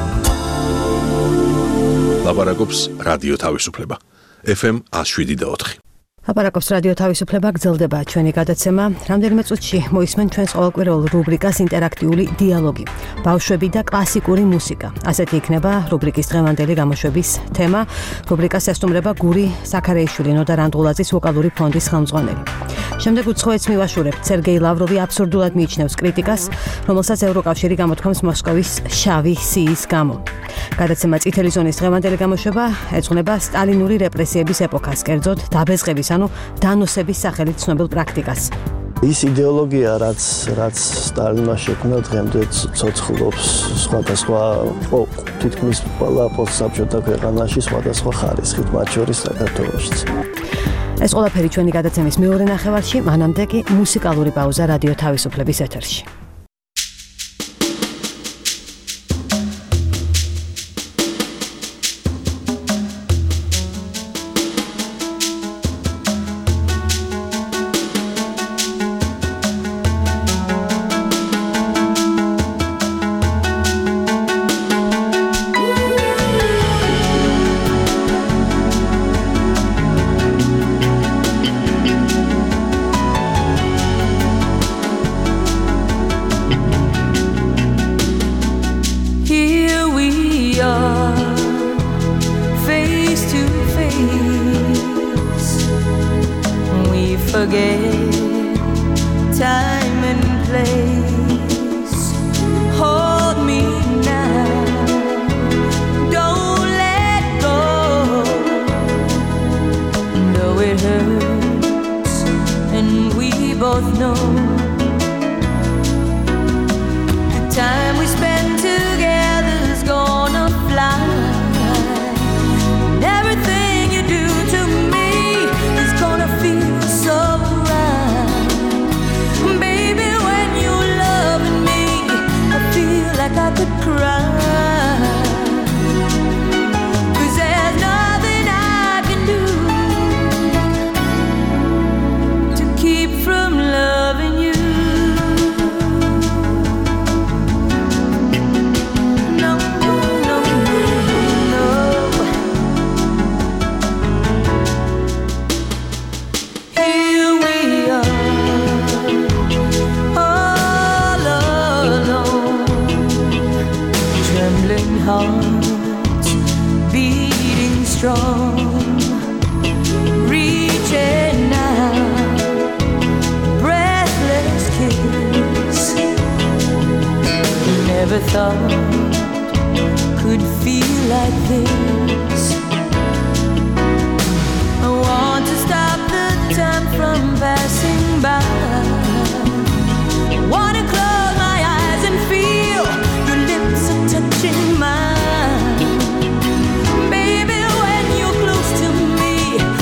ლაპარაკობს რადიო თავისუფლება. FM 107.4. ლაპარაკობს რადიო თავისუფლება, გრძელდება ჩვენი გადაცემა. რამდენიმე წუთში მოისმენ ჩვენს ყოველკვირეულ რუბრიკას ინტერაქტიული დიალოგი. ბავშვები და კლასიკური მუსიკა. ასეთი იქნება რუბრიკის დღევანდელი გამოშვების თემა. რუბრიკას ესტუმრება გური საქარეიშვილი, ნოდა რანდღულაძის ვოკალური ფონდის ხელმძღვანელი. შემდეგ უცხოეთს მივაშურებთ. სერგეი ლავროვი აბსურდულად მიიჩნევს კრიტიკას, რომელსაც ევროკავშირი გამოთქვამს მოსკოვის შავი სიის გამო. გადაცემა წითელი ზონის დღევანდელი გამოშვება ეძღვნება სტალინური რეპრესიების ეპოქას, კერძოდ დაბეზღების ანუ დანოსების სახელით ცნობილ პრაქტიკას. ის იდეოლოგია, რაც სტალინმა შექმნა, დღემდე ცოცხლობს სხვადასხვა თითქმის ყველა პოსტსაბჭოთა ქვეყანაში სხვადასხვა ხარისხით, მათ შორის საქართველოშიც. ეს ყველაფერი ჩვენი გადაცემის მეორე ნახევარში, მანამდე კი მუსიკალური პაუზა რადიო თავისუფლების ეთერში. Baby, when you're close to me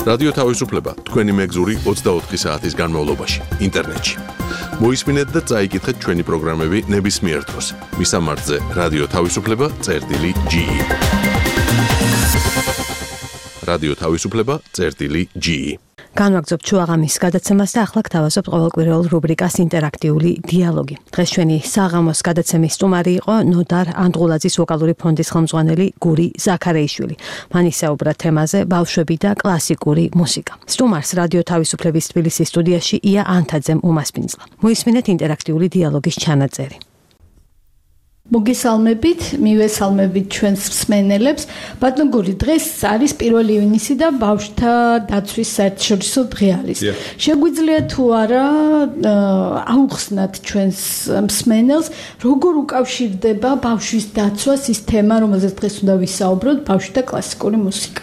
რადიო თავისუფლება თქვენი მეგზური 24 საათის განმავლობაში ინტერნეტში. მოისმინეთ და წაიკითხეთ ჩვენი პროგრამები ნებისმიერ დროს. მისამართზე რადიო თავისუფლება.ge. რადიო თავისუფლება.ge. განვაგრძობთ შუაღამის გადაცემას და ახლა გთავაზობთ ყოველკვირეულ რუბრიკას ინტერაქტიული დიალოგი. დღეს ჩვენი საღამოს გადაცემის სტუმარი იყო ნოდარ ანდღულაძის ვოკალური ფონდის ხელმძღვანელი გური ზაქარეიშვილი. მან ისაუბრა თემაზე ბავშვები და კლასიკური მუსიკა. სტუმარს რადიო თავისუფლების თბილისის სტუდიაში ია ანთაძემ უმასპინძლა. მოისმინეთ ინტერაქტიული დიალოგის ჩანაწერი. მოგესალმებით, მივესალმებით ჩვენს მსმენელებს. ბატონ გური, დღეს არის 1 ივნისი და ბავშვთა დაცვის საერთაშორისო დღე არის. შეგვიძლია თუ არა აუხსნათ ჩვენს მსმენელს, როგორ უკავშირდება ბავშვის დაცვას ის თემა, რომელზეც დღეს უნდა ვისაუბროთ, ბავშვი და კლასიკური მუსიკა.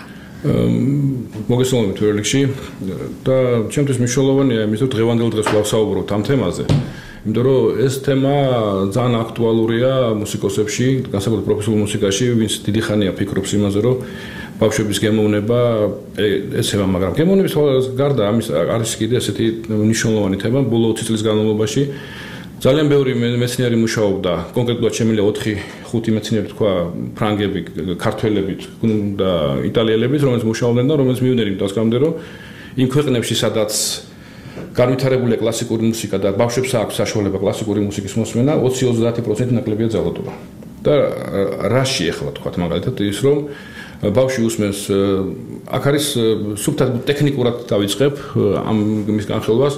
მოგესალმებით ვერლიქში და ჩემთვის მნიშვნელოვანია იმის, რომ დღევანდელ დღეს ვსაუბრობთ ამ თემაზე. იმიტომ რომ ეს თემა ძალიან აქტუალურია მუსიკოსებში, განსაკუთრებით პროფესიულ მუსიკაში, ვინც დიდი ხანია ფიქრობს იმაზე, რომ ბავშვების გემოვნება ეცემა, მაგრამ გემოვნების გარდა ამის არის კიდე ესეთი მნიშვნელოვანი თემა ბოლო 20 წლის განმავლობაში. ძალიან ბევრი მეცნიერი მუშაობდა, კონკრეტულად შემიძლია 4-5 მეცნიერი თქვა, ფრანგები, ქართველები და იტალიელები, რომელიც მუშაობდნენ და რომელიც მივიდნენ იმ დასკვნამდე, რომ იმ ქვეყნებში, სადაც განვითარებულია კლასიკური მუსიკა და ბავშვებს აქვს საშუალება კლასიკური მუსიკის მოსმენა, 20-30% ნაკლებია ძალადობა. და რაში ახლა თქვა მაგალითად ის რომ ბავშვი usmens აქ არის სუბტად ტექნიკურად დავიწყებ ამ მის განხილვას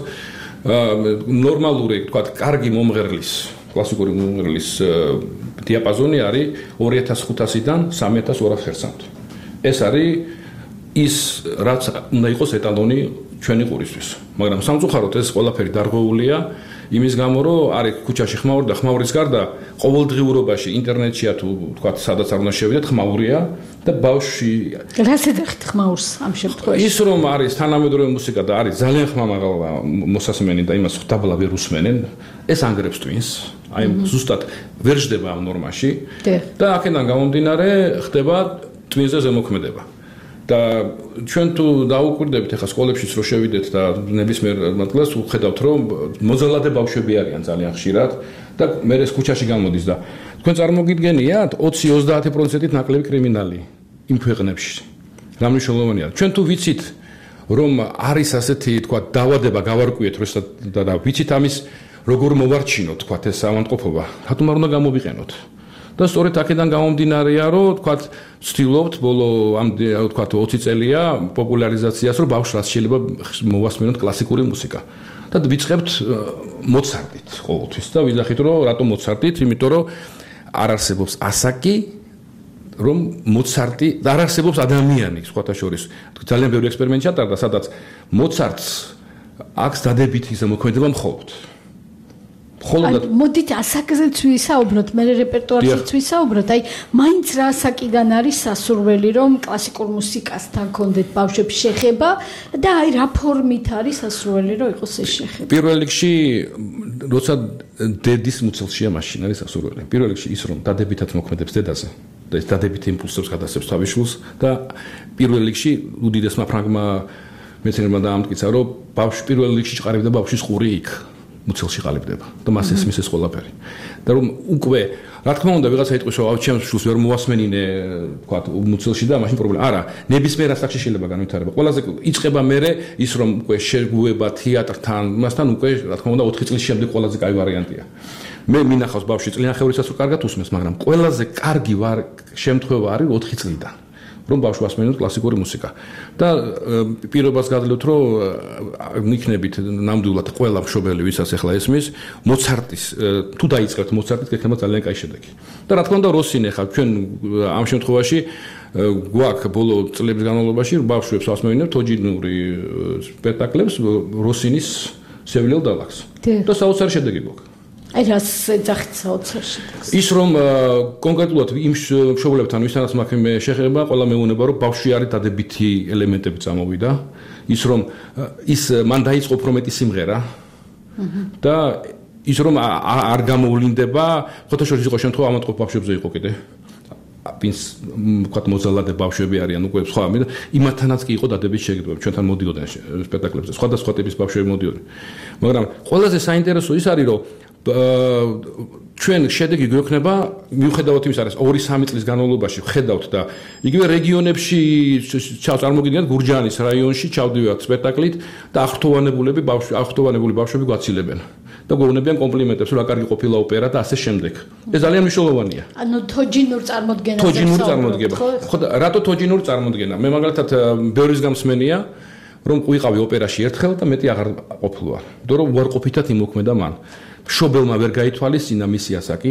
ნორმალური თქვა კარგი მომღერლის კლასიკური მომღერლის დიაპაზონი არის 2500-დან 3200 Hz-მდე. ეს არის ის რაც უნდა იყოს ეტალონი ჩვენი ყურისთვის. მაგრამ სამწუხაროდ ეს ყველაფერი დარღვეულია იმის გამო, რომ არის ქუჩაში ხმაური და ხმაურის გარდა ყოველდღიურობაში ინტერნეტშია თუ თქვა სადაც არ უნდა შევიდეთ ხმაურია და ბავშვი რას ეძახით ხმაურს ამ შემთხვევაში? ის რომ არის თანამედროვე მუსიკა და არის ძალიან ხმამაღლა მოსასმენი და იმას დაბლა ვერ უსმენენ, ეს ანგრევს twins. აი ზუსტად ვერ ჯდება ამ ნორმაში და აქედან გამომდინარე ხდება twins-ზე ზემოქმედება. და ჩვენ თუ დაუკვირდებით ახლა სკოლებშიც რო შევიდეთ და ნებისმიერ მათგანს ვხედავთ რომ მოძალადე ბავშვები არიან ძალიან ხშირად და მე ეს ქუჩაში გამოდის და თქვენ წარმოგიდგენიათ 20-30%-ით ნაკლები კრიმინალი იმ ქვეყნებში. რა მნიშვნელოვანია? ჩვენ თუ ვიცით რომ არის ასეთი თქვა დავადება გავარკვიეთ რომ და ვიცით ამის როგორ მოვარჩინოთ თქვა ეს ავადმყოფობა, რატომ არ უნდა გამოვიყენოთ? და სწორედ აქედან გამომდინარეა, რომ თქვა ვცდილობთ ბოლო ამ თქვა 20 წელია პოპულარიზაციას, რომ ბავშვს რაც შეიძლება მოვასმენოთ კლასიკური მუსიკა. და ვიწყებთ მოცარტით ყოველთვის და ვიძახით რომ რატომ მოცარტით? იმიტომ რომ არ არსებობს ასაკი, რომ მოცარტი და არ არსებობს ადამიანი, სხვათა შორის. ძალიან ბევრი ექსპერიმენტი ჩატარდა, სადაც მოცარტს აქვს დადებითი ზემოქმედება მხოლოდ. მოდით ასაკზეც ვისაუბროთ, მე რეპერტუარზეც ვისაუბროთ, აი მაინც რა ასაკიდან არის სასურველი რომ კლასიკურ მუსიკასთან გქონდეთ ბავშვებს შეხება და აი რა ფორმით არის სასურველი რომ იყოს ეს შეხება? პირველ რიგში როცა დედის მუცელშია მაშინ არის სასურველი. პირველ რიგში ის რომ დადებითად მოქმედებს დედაზე და ეს დადებითი იმპულსებს გადასცემს თავის შვილს და პირველ რიგში უდიდესმა ფრანგმა მეცნიერმა დაამტკიცა რომ ბავშვი პირველ რიგში ჭყარებდა ბავშვის ყური იქ მუცელში ყალიბდება და მას ესმის ეს ყველაფერი. და რომ უკვე რა თქმა უნდა ვიღაცა იტყვის რომ ჩემს შვილს ვერ მოვასმენინე თქვა მუცელში და მაშინ პრობლემა. არა, ნებისმიერ ასაკში შეიძლება განვითარება. ყველაზე იწყება მერე ის რომ უკვე შეგუება თეატრთან, მასთან უკვე რა თქმა უნდა 4 წლის შემდეგ ყველაზე კაი ვარიანტია. მე მინახავს ბავშვი წლიანხევრისას რომ კარგად უსმენს, მაგრამ ყველაზე კარგი შემთხვევა არის 4 წლიდან. რომ ბავშვი ასმენოთ კლასიკური მუსიკა. და პირობას გადაძლევთ, რომ მიქნებით ნამდვილად ყველა მშობელი, ვისაც ახლა ესმის, მოცარტის თუ დაიწყებთ მოცარტით, გექნება ძალიან კაი შედეგი. და რა თქმა უნდა, როსინი ახლა ჩვენ ამ შემთხვევაში გვაქვს ბოლო წლების განმავლობაში ბავშვებს ასმენინებთ თოჯინური სპექტაკლებს როსინის სევილიელ დალახს. და საოცარი შედეგი გვაქვს. აი რას ეძახით საოცარ შედეგს? ის რომ კონკრეტულად იმ მშობლებთან ვისთანაც მაქვს მე შეხება, ყველა მეუბნება რომ ბავშვი არის დადებითი ელემენტები წამოვიდა, ის რომ ის მან დაიწყო უფრო მეტი სიმღერა და ის რომ არ გამოვლინდება, ფოტოშოპში იყო შემთხვევა ამატყობ ბავშვებზე იყო კიდე. ვინც ვთქვათ მოძალადე ბავშვები არიან უკვე სხვა იმათანაც კი იყო დადების შეგრძნება ჩვენთან მოდიოდნენ სპექტაკლებზე სხვადასხვა ტიპის ბავშვები მოდიოდნენ მაგრამ ყველაზე საინტერესო ის არის რომ ჩვენ შედეგი გვექნება მიუხედავად იმისა რომ 2-3 წლის განმავლობაში ვხედავთ და იგივე რეგიონებში წარმოგიდგენთ გურჯაანის რაიონში ჩავდივართ სპექტაკლით და აღფრთოვანებული ბავშვები გვაცილებენ და გვეუბნებიან კომპლიმენტებს რა კარგი ყოფილა ოპერა და ასე შემდეგ ეს ძალიან მნიშვნელოვანია ანუ თოჯინურ წარმოდგენაზე თოჯინური წარმოდგენა ხო და რატო თოჯინური წარმოდგენა მე მაგალითად ბევრის გამსმენია რომ ვიყავი ოპერაში ერთხელ და მეტი აღარ ყოფილვარ იმიტომ რომ უარყოფითად იმოქმედა მან შობელმა ვერ გაითვალისწინა მისი ასაკი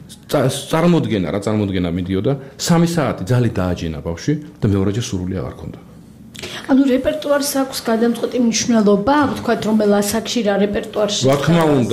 წარმოდგენა მიდიოდა 3 საათი ძალიან დააჯენა ბავშვი და მეორეჯერ სურვილი აღარ ჰქონდა ანუ რეპერტუარს აქვს გადამწყვეტი მნიშვნელობა ვთქვათ რომელ ასაკში რა რეპერტუარში რა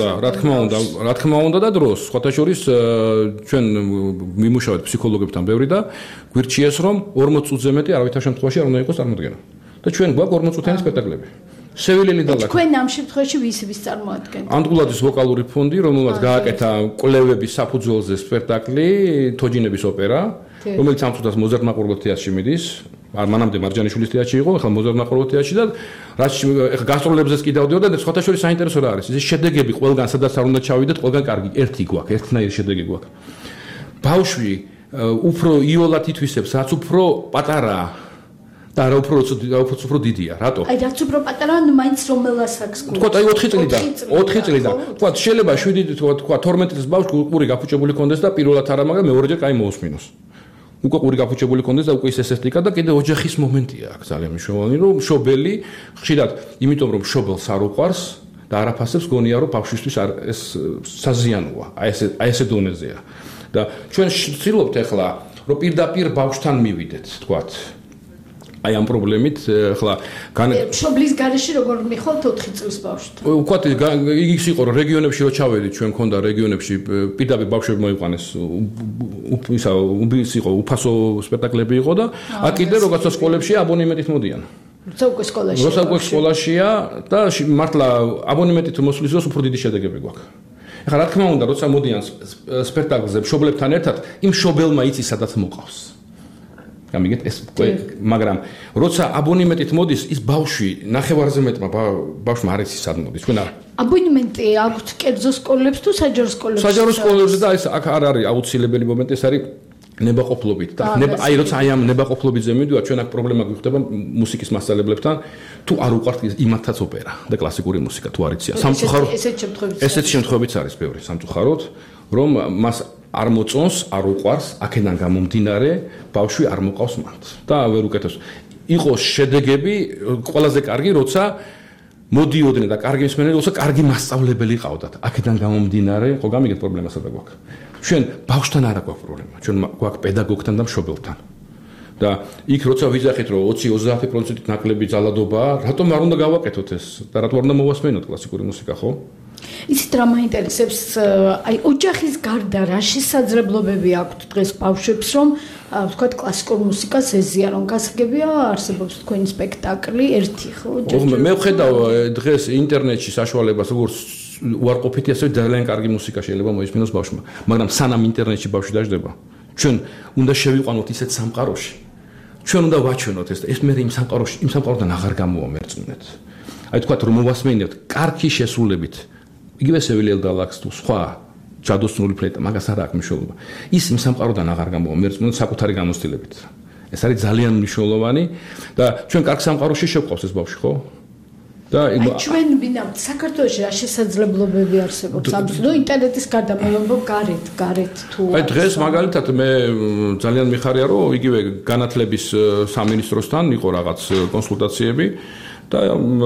თქმა უნდა და დროს სხვათა შორის ჩვენ მიმუშავეთ ფსიქოლოგებთან ბევრი და გვირჩიეს რომ 40 წუთზე მეტი არავითარ შემთხვევაში არ უნდა იყოს წარმოდგენა და ჩვენ გვაქვს 40 წუთიანი სპექტაკლები სევილელი და თქვენ ამ შემთხვევაში ვის წარმოადგენთ? ანდღულაძის ვოკალური ფონდი, რომელმაც გააკეთა კვლევების საფუძველზე სპექტაკლი თოჯინების ოპერა, რომელიც ამ წუთას მოზარდ მაყურებელ თეატრში მიდის. მანამდე მარჯანიშვილის თეატრში იყო, ახლა მოზარდ მაყურებელ თეატრში და რაც გასტროლებზეც კი დავდიოდა და სხვათა შორის საინტერესო რა არის? ეს შედეგები ყველგან სადაც არ უნდა ჩავიდეთ, ყველგან კარგი ერთი გვაქვს, ერთნაირი შედეგი გვაქვს. ბავშვი უფრო იოლად ითვისებს, რაც უფრო პატარაა. და რა უფრო დიდია, რატო? აი რაც უფრო პატარა, ნუ მაინც რომელ ასაკს გვაქვს. თქვა, აი 4 წლიდან. თქვა, შეიძლება 7 თქვა 12 წლის ბავშვი ყური გაფუჭებული კონდეს და პირველად არა, მაგრამ მეორეჯერ კაი მოусმინოს. უკვე ყური გაფუჭებული კონდეს და უკვე ის ესესტიკა და კიდე ოჯახის მომენტია აქ ძალიან მნიშვნელოვანი, რომ მშობელი ხშირად, იმიტომ რომ მშობელს არ უყვარს და არაფასებს გონია რომ ბავშვისთვის ეს საზიანოა. აი ესე დონეზეა. და ჩვენ ვცდილობთ ახლა რომ პირდაპირ ბავშვთან მივიდეთ, თქვათ. აი ამ პრობლემით ახლა მშობლის გარეშე როგორ მიხვალთ 4 წლის ბავშვთან? ვთქვათ, ის იყო რომ რეგიონებში რო ჩავედით, ჩვენ მქონდა რეგიონებში პირდაპირ ბავშვები მოიყვანეს, ის იყო უფასო სპექტაკლები იყო და აქ კიდე როცა სკოლებში აბონემენტით მოდიან. როცა უკვე სკოლაშია და მართლა აბონემენტით მოსვლის დროს უფრო დიდი შედეგები გვაქვს. ახლა რა თქმა უნდა, როცა მოდიან სპექტაკლზე მშობლებთან ერთად, იმ მშობელმა იცის სადაც მოყავს. გამიგეთ ეს მაგრამ როცა აბონემენტით მოდის ის ბავშვი ნახევარზე მეტმა ბავშვმა არ იცის სად მოდის თქვენ აბონემენტი აქვთ კერძო სკოლებს თუ საჯარო სკოლებს საჯარო სკოლებზე და ეს აქ არ არის აუცილებელი მომენტი ეს არის ნებაყოფლობით და აი როცა აი ამ ნებაყოფლობიზე მივიდივარ ჩვენ აქ პრობლემა გვხვდება მუსიკის მასწავლებლებთან თუ არ უყვართ იმათაც ოპერა და კლასიკური მუსიკა თუ არ იციან სამწუხაროდ ესეთ შემთხვევებიც არის ბევრი სამწუხაროდ რომ მას არ მოწონს, არ უყვარს, აქედან გამომდინარე, ბავშვი არ მოყავს მათ. და ვერ უკეთებს. იყო შედეგები ყველაზე კარგი, როცა მოდიოდნენ და კარგი მსმენელი, როცა კარგი მასწავლებელი ყავდათ. აქედან გამომდინარე, ხო გამიგეთ პრობლემა სადა გვაქვს. ჩვენ ბავშვთან არ გვაქვს პრობლემა, ჩვენ გვაქვს პედაგოგთან და მშობელთან. და იქ როცა ვიძახით, რომ 20-30%-ით ნაკლები ძალადობაა, რატომ არ უნდა გავაკეთოთ ეს? და რატომ არ უნდა მოვასმენოთ კლასიკური მუსიკა, ხო? ისიც რა მაინტერესებს, აი ოჯახის გარდა რა შესაძლებლობები აქვთ დღეს ბავშვებს, რომ ვთქვათ კლასიკურ მუსიკას ეზიარონ? გასაგებია არსებობს თქვენი სპექტაკლი ერთი, ხო? მე ვხედავ დღეს ინტერნეტში საშუალებას, როგორც უარყოფითი, ასევე ძალიან კარგი მუსიკა შეიძლება მოისმინოს ბავშვმა, მაგრამ სანამ ინტერნეტში ბავშვი დაждდება, ჩვენ უნდა შევიყვანოთ ისეთ სამყაროში. ჩვენ უნდა ვაჩვენოთ ეს და ეს მე იმ სამყაროდან აღარ გამოვამერწმუნეთ. აი თქვათ რომ მოვასმენებთ კარგი შესრულებით იგივე სევილიელ დალაქს თუ სხვა ჯადოსნური ფლეიტა მაგას არ აქვს მნიშვნელობა. ის იმ სამყაროდან აღარ გამოვამერწმუნეთ საკუთარი გამოცდილებით. ეს არის ძალიან მნიშვნელოვანი და ჩვენ კარგ სამყაროში შევყავს ეს ბავშვი, ხო? და ჩვენ ვინაუთ საქართველოში რა შესაძლებლობები არსებობს? ნუ ინტერნეტის გარდა მოვამბობ გარეთ თუ აი დღეს მაგალითად მე ძალიან მიხარია რომ იგივე განათლების სამინისტროსთან იყო რაღაც კონსულტაციები და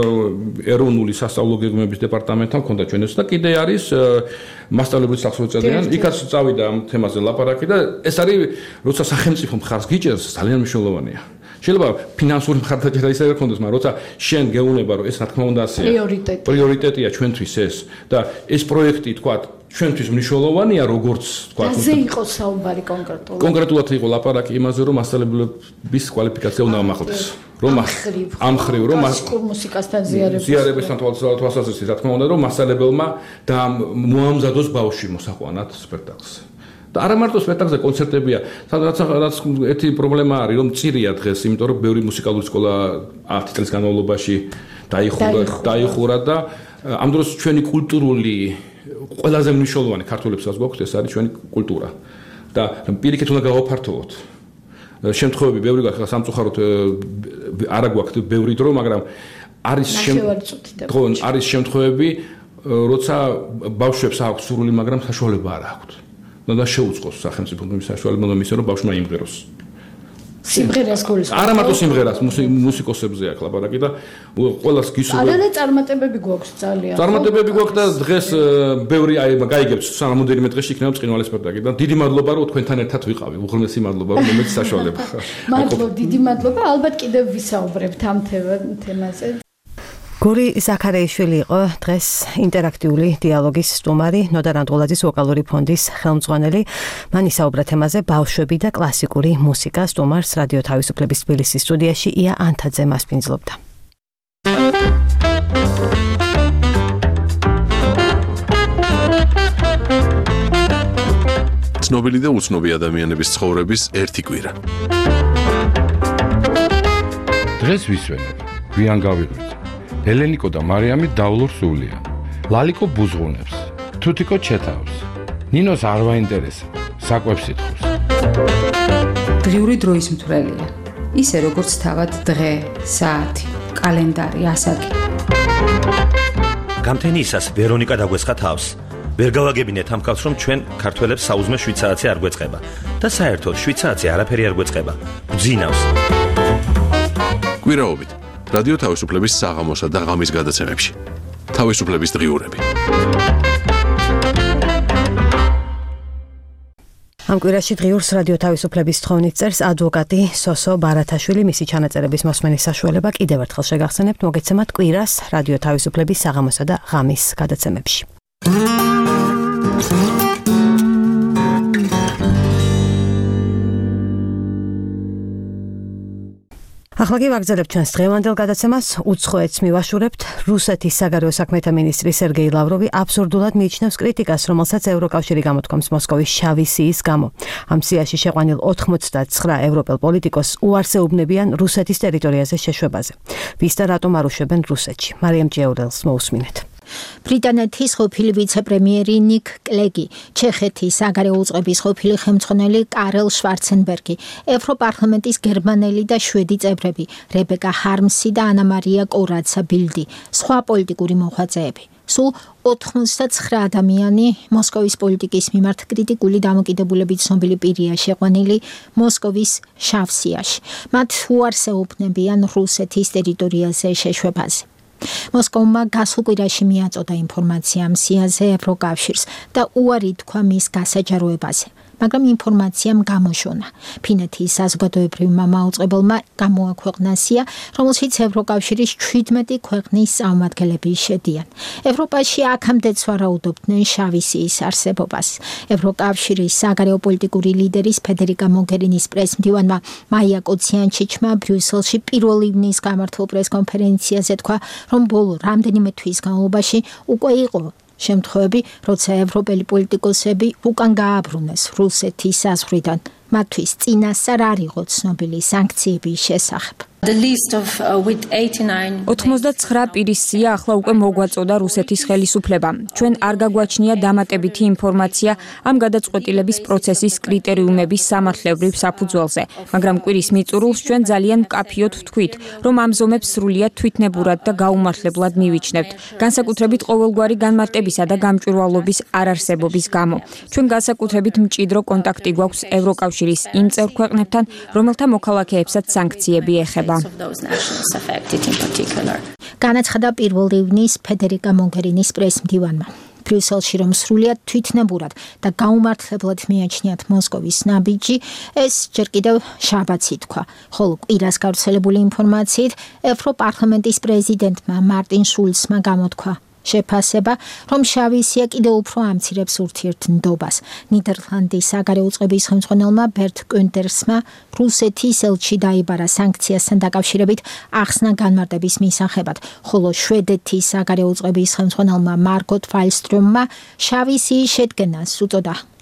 ეროვნული სასწავლო გეგმების დეპარტამენტთან მქონდა ჩვენ ეს და კიდე არის მასშტაბური სახსრული წევრიდან იქაც წავიდა ამ თემაზე ლაპარაკი და ეს არის როცა სახელმწიფო მხარს გიჭერს ძალიან მნიშვნელოვანია. შეიძლება ფინანსური მხარდაჭერა ისე არ ქონდეს, მაგრამ როცა შენ გეუბნება რომ ეს რა თქმა უნდა ასეა პრიორიტეტია ჩვენთვის ეს და ეს პროექტი თქვა ჩვენთვის მნიშვნელოვანია როგორც თქვა აზე იყო საუბარი კონკრეტულად. კონკრეტულად იყო ლაპარაკი იმაზე რომ მასშტაბების კვალიფიკაცია უნდა ამაღლდეს. რომ ამ ხრივ რომ კლასიკურ მუსიკასთან ზიარებასთან თვალსაზრისით რა თქმა უნდა რომ მასშტაბებელმა და მოამზადოს ბავშვი მოსაყვანად სპექტაკლს. და არა მარტო სპექტაკლზე კონცერტებია, სადაც ერთი პრობლემა არის, რომ წირია დღეს, იმიტომ რომ ბევრი მუსიკალური სკოლა 10 წელს განმავლობაში დაიხურა და ამ დროს ჩვენი კულტურული ყველაზე მნიშვნელოვანი ქართველებსაც გვაქვს ეს არის ჩვენი კულტურა და პირიქით უნდა გავაფართოვოთ. შემთხვევები ბევრი გვაქვს, სამწუხაროდ არა გვაქვს ბევრი დრო, მაგრამ არის შემთხვევები, როცა ბავშვებს აქვს სურვილი, მაგრამ საშუალება არ აქვს. და შეუწყოს სახელმწიფომ იმის საშუალება, რომ ბავშვმა იმღეროს. სიმღერას გულისხმობ. არა მარტო სიმღერას, მუსიკოსებზე აქ ლაპარაკი და ყველას გისურვებ. არა წარმატებები გვაქვს ძალიან. წარმატებები გვაქვს და დღეს ბევრი გაიგებს სამოდერნო დღეში იქნება ბრწყინვალე სპექტაკლი და დიდი მადლობა რომ თქვენთან ერთად ვიყავი. უღრმესი მადლობა რომ მომეც საშუალება. მადლობა, დიდი მადლობა. ალბათ კიდევ ვისაუბრებთ ამ თემაზე. გური ზაქარეიშვილი იყო დღეს ინტერაქტიული დიალოგის სტუმარი, ნოდა რანდღულაძის ვოკალური ფონდის ხელმძღვანელი. მან ისაუბრა თემაზე ბავშვები და კლასიკური მუსიკა. სტუმარს რადიო თავისუფლების თბილისის სტუდიაში ია ანთაძე მასპინძლობდა. ცნობილი და უცნობი ადამიანების ცხოვრების ერთი კვირა. დღეს ვისვენებ, გვიან გავიღვიძე. ელენიკო და მარიამი დავლურ სულია. ლალიკო ბუზღუნებს, თუთიკო ჩეთავს. ნინოს არ ვაინტერესებს, საკვებს ითხოვს. დღიური დროის მთვრელია. ისე როგორც თავად დღე, საათი, კალენდარი, ასაკი. გამთენიისას ვერონიკა დაგვესხა თავს. ვერ გავაგებინეთ ამ ხალხს, რომ ჩვენ ქართველებს საუზმე შვიცარაცი არ გვეწყება და საერთოდ შვიცარაცი არაფერი არ გვეწყება. გძინავს. კვირაობით რადიო თავისუფლების საღამოსა და ღამის გადაცემებში. თავისუფლების დღიურები. ამ კვირაში დღიურს რადიო თავისუფლების თხოვნით წერს ადვოკატი სოსო ბარათაშვილი. მისი ჩანაწერების მოსმენის საშუალება კიდევ ერთხელ შეგახსენებთ, მოგეცემათ კვირას რადიო თავისუფლების საღამოსა და ღამის გადაცემებში. ახლა კი ვაგრძელებთ ჩვენს დღევანდელ გადაცემას. უცხოეთს მივაშურებთ. რუსეთის საგარეო საქმეთა მინისტრი სერგეი ლავროვი აბსურდულად მიიჩნევს კრიტიკას, რომელსაც ევროკავშირი გამოთქვამს მოსკოვის შავი სიის გამო. ამ სიაში შეყვანილ 89 ევროპელ პოლიტიკოსს უარსეუბნებიან რუსეთის ტერიტორიაზე შეშვებაზე. ვის და რატომ არ უშვებენ რუსეთში? მარიამ ჭიაურელს მოусმინეთ. ბრიტანეთის ყოფილი ვიცე-პრემიერი ნიკ კლეგი, ჩეხეთის საგარეო უწყების ყოფილი ხელმძღვანელი კარელ შვარცენბერგი, ევროპარლამენტის გერმანელი და შვედი წევრები, რებეკა ჰარმსი და ანა მარია კორაცა ბილდი, სხვა პოლიტიკური მოღვაწეები. სულ 89 ადამიანი მოსკოვის პოლიტიკის მიმართ კრიტიკული დამოკიდებულებით ცნობილი პირია შეყვანილი მოსკოვის შავ სიაში. მათ უარსეუბნებიან რუსეთის ტერიტორიაზე შეშვებაზე. მოსკოვმა გასულ კვირაში მიაწოდა ინფორმაცია ამ სიაზე ევროკავშირს და უარი თქვა მის გასაჯაროებაზე, მაგრამ ინფორმაციამ გამოშონა. ფინეთის საზოგადოებრივმა მაუწყებელმა გამოაქვეყნა სია, რომელშიც ევროკავშირის 17 ქვეყნის წარმომადგენლები შედიან. ევროპაში აქამდეც ვარაუდობდნენ შავი სიის არსებობას. ევროკავშირის საგარეო პოლიტიკური ლიდერის ფედერიკა მოგერინის პრესმდივანმა მაია კოციანჩიჩმა ბრიუსელში 1 ივნის გამართულ პრესკონფერენციაზე თქვა, რომ ბოლო რამდენიმე თვის განმავლობაში უკვე იყო შემთხვევები, როცა ევროპელი პოლიტიკოსები უკან გააბრუნეს რუსეთის საზღვრიდან. მათთვის წინასწარ არ იყო ცნობილი სანქციების შესახებ. 89 პირის სია ახლა უკვე მოგვაწოდა რუსეთის ხელისუფლებამ. ჩვენ არ გაგვაჩნია დამატებითი ინფორმაცია ამ გადაწყვეტილების პროცესის კრიტერიუმების სამართლებრივ საფუძველზე, მაგრამ კვირის მიწურულს ჩვენ ძალიან მკაფიოდ ვთქვით, რომ ამ ზომებს სრულიად თვითნებურად და გაუმართლებლად მივიჩნევთ, განსაკუთრებით ყოველგვარი განმარტებისა და გამჭვირვალობის არარსებობის გამო. ჩვენ განსაკუთრებით მჭიდრო კონტაქტი გვაქვს ევროკავშირის იმ წევრ ქვეყნებთან, რომელთა მოქალაქეებსაც სანქციები ეხება. განაცხადა 1 ივნის ფედერიკა მოგერინის პრესმდივანმა. ბრიუსელში რომ სრულიად თვითნებურად და გაუმართლებლად მიაჩნიათ მოსკოვის ნაბიჯი, ეს ჯერ კიდევ შაბათს ითქვა, ხოლო კვირას გავრცელებული ინფორმაციით ევროპარლამენტის პრეზიდენტმა მარტინ შულცმა გამოთქვა შეფასება, რომ შავი სია კიდევ უფრო ამცირებს ურთიერთნდობას. ნიდერლანდის საგარეო უწყების ხელმძღვანელმა ბერტ კუნდერსმა რუსეთის ელჩი დაიბარა სანქციასთან დაკავშირებით ახსნა განმარტების მისაღებად, ხოლო შვედეთის საგარეო უწყების ხელმძღვანელმა მარგოტ ფაილსტრომმა შავი სიის შედგენას უწოდა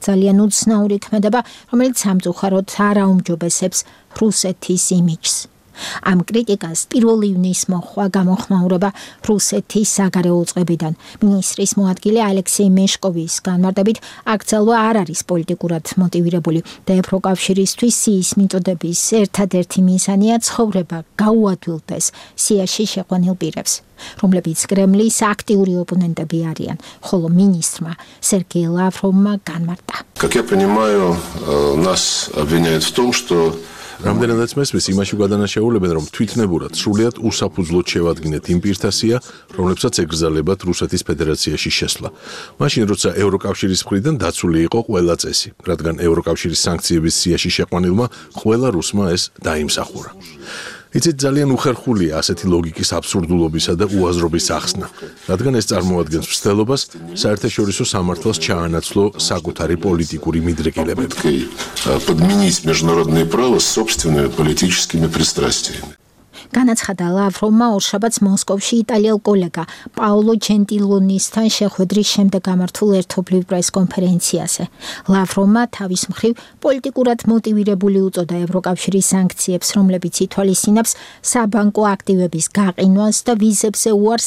ძალიან უცნაური ქმედება, რომელიც სამწუხაროდ არ აუმჯობესებს რუსეთის იმიჯს. ამ კრიტიკას 1 ივნის მოხვა გამოხმაურება რუსეთის საგარეო უწყებიდან. მინისტრის მოადგილე ალექსეი მეშკოვის განმარტებით, აქცელვა არ არის პოლიტიკურად მოტივირებული და ევროკავშირისთვის სიის მიწოდების ერთადერთი მიზანია ცხოვრება გაუადვილდეს სიაში შეყვანილ პირებს, რომლებიც კრემლის აქტიური ოპონენტები არიან, ხოლო მინისტრმა სერგეი ლავროვმა განმარტა. Как я понимаю, нас обвиняют в том, что რამდენადაც მესმის იმაში გადანაშაულებენ, რომ თვითნებურად სრულიად უსაფუძვლოდ შევადგინეთ იმ პირთა სია, რომლებსაც ეკრძალებათ რუსეთის ფედერაციაში შესვლა. მაშინ, როცა ევროკავშირის მხრიდან დაცული იყო ყველა წესი, რადგან ევროკავშირის სანქციების სიაში შეყვანილმა ყველა რუსმა ეს დაიმსახურა. იცით, ძალიან უხერხულია ასეთი ლოგიკის აბსურდულობისა და უაზრობის ახსნა, რადგან ეს წარმოადგენს მცდელობას საერთაშორისო სამართალს ჩაანაცვლო საკუთარი პოლიტიკური მიდრეკილებები. Подменить международное право собственными политическими пристрастиями. განაცხადა ლავროვმა ორშაბათს მოსკოვში იტალიელ კოლეგა პაოლო ჯენტილონისთან შეხვედრის შემდეგ გამართულ ერთობლივ პრესკონფერენციაზე. ლავროვმა თავის მხრივ პოლიტიკურად მოტივირებული უწოდა ევროკავშირის სანქციებს, რომლებიც ითვალისწინებს საბანკო აქტივების გაყინვას და ვიზებზე უარს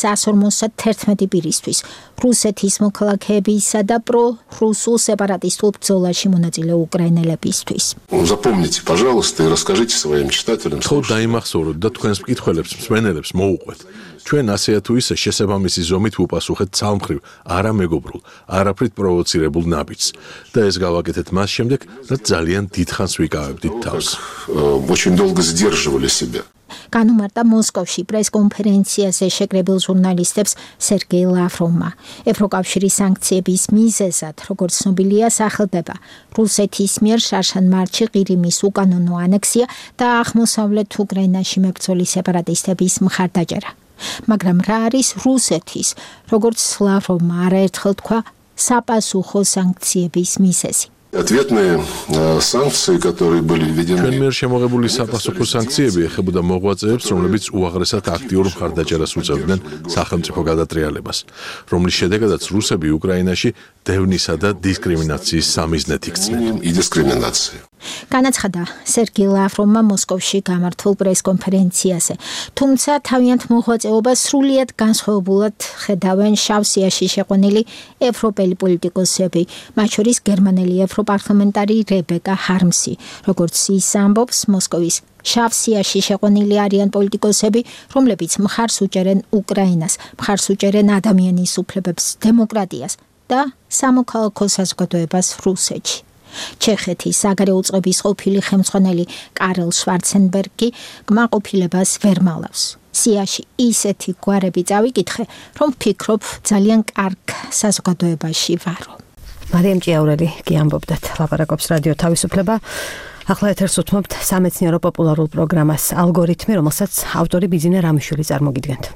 151 პირისთვის, რუსეთის მოქალაქეებისა და პრო-რუსულ სეპარატისტულ ბრძოლაში მონაწილე უკრაინელებისთვის. Запомните, пожалуйста, и расскажите своим читателям. დაიმახსოვროთ და თქვენს მკითხველებს, მსმენელებს მოუყვეთ. ჩვენ ასეა თუ ისე შესაბამისი ზომით ვუპასუხეთ ცალმხრივ, არამეგობრულ, არაფრით პროვოცირებულ ნაბიჯს. და ეს გავაკეთეთ მას შემდეგ, რაც ძალიან დიდხანს ვიკავებდით თავს. Очень долго сдерживали себя. განუმარტა მოსკოვში პრესკონფერენციაზე შეკრებილ ჟურნალისტებს სერგეი ლავროვმა. ევროკავშირის სანქციების მიზეზად, როგორც ცნობილია, სახელდება რუსეთის მიერ შარშან მარტში ყირიმის უკანონო ანექსია და აღმოსავლეთ უკრაინაში მებრძოლი სეპარატისტების მხარდაჭერა. მაგრამ რა არის რუსეთის, როგორც ლავროვმა არაერთხელ თქვა, საპასუხო სანქციების მიზეზი? Ответные санкции, которые были введены. ჩვენ მიერ შემოღებული საპასუხო სანქციები ეხებოდა მოღვაწეებს, რომლებიც უაღრესად აქტიურ მხარდაჭერას უწევდნენ სახელმწიფო გადატრიალებას, რომლის შედეგადაც რუსები უკრაინაში დევნისა და დისკრიმინაციის სამიზნედ იქცნენ. განაცხადა სერგეი ლავროვმა მოსკოვში გამართულ პრესკონფერენციაზე. თუმცა თავიანთ მოღვაწეობას სრულიად განსხვავებულად ხედავენ შავ სიაში შეყვანილი ევროპელი პოლიტიკოსები, მათ შორის გერმანელი ევროპარლამენტარი რებეკა ჰარმსი. როგორც ის ამბობს, მოსკოვის შავ სიაში შეყვანილი არიან პოლიტიკოსები, რომლებიც მხარს უჭერენ უკრაინას, მხარს უჭერენ ადამიანის უფლებებს, დემოკრატიას და სამოქალაქო საზოგადოებას რუსეთში. ჩეხეთის საგარეო უწყების ყოფილი ხელმძღვანელი კარლ შვარცენბერგი კმაყოფილებას ვერ მალავს. სიაში ისეთი გვარები წავიკითხე, რომ ვფიქრობ ძალიან კარგ საზოგადოებაში ვარო. მარიამ ჭიაურელი კი ამბობდათ, ლაპარაკობს რადიო თავისუფლება. ახლა ეთერს უთმობთ სამეცნიერო პოპულარულ პროგრამას ალგორითმი, რომელსაც ავტორი ბიძინა რამიშვილი წარმოგიდგენთ.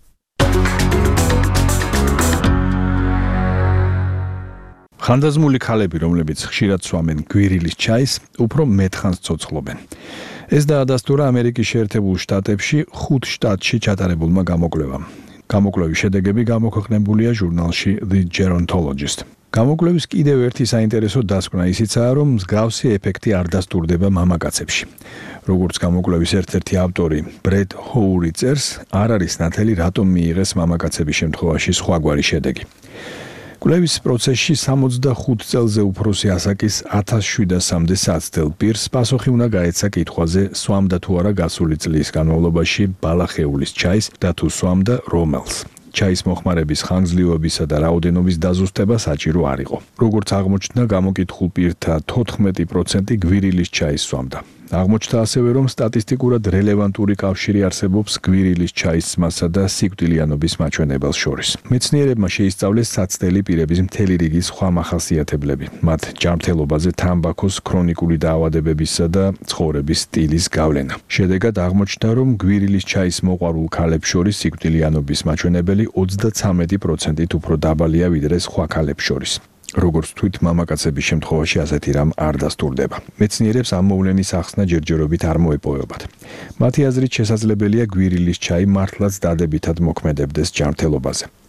ხანდაზმული ქალები, რომლებიც ხშირად სვამენ გვირილის ჩაის, უფრო მეტხანს ცოცხლობენ. ეს დაადასტურა ამერიკის შეერთებულ შტატებში 5 შტატში ჩატარებულმა გამოკვლევამ. გამოკვლევის შედეგები გამოქვეყნებულია ჟურნალში The Gerontologist. გამოკვლევის კიდევ ერთი საინტერესო დასკვნა ისიცაა, რომ მსგავსი ეფექტი არ დასტურდება მამაკაცებში. როგორც გამოკვლევის ერთ-ერთი ავტორი ბრედ ჰოური წერს, არ არის ნათელი რატომ მიიღეს მამაკაცების შემთხვევაში სხვაგვარი შედეგი. კვლევის პროცესში 65 წელზე უფროსი ასაკის 1700-მდე საცდელ პირს პასუხი უნდა გაეცა კითხვაზე, სვამდა თუ არა გასული წლის განმავლობაში ბალახეულის ჩაის და თუ სვამდა რომელს. ჩაის მოხმარების ხანგრძლივობისა და რაოდენობის დაზუსტება საჭირო არ იყო. როგორც აღმოჩნდა, გამოკითხულ პირთა 14% გვირილის ჩაის სვამდა. აღმოჩნდა ასევე, რომ სტატისტიკურად რელევანტური კავშირი არსებობს გვირილის ჩაის სმასა და სიკვდილიანობის მაჩვენებელს შორის. მეცნიერებმა შეისწავლეს საცდელი პირების მთელი რიგი სხვა მახასიათებლები, მათ ჯანმრთელობაზე თამბაქოს ქრონიკული დაავადებებისა და ცხოვრების სტილის გავლენა. შედეგად აღმოჩნდა, რომ გვირილის ჩაის მოყვარულ ქალებს შორის სიკვდილიანობის მაჩვენებელი 33%-ით უფრო დაბალია ვიდრე სხვა ქალებს შორის. როგორც თვით მამაკაცების შემთხვევაში ასეთი რამ არ დასტურდება. მეცნიერებს ამ მოვლენის ახსნა ჯერჯერობით არ მოეპოვებათ. მათი აზრით შესაძლებელია გვირილის ჩაი მართლაც დადებითად მოქმედებდეს ჯანმრთელობაზე.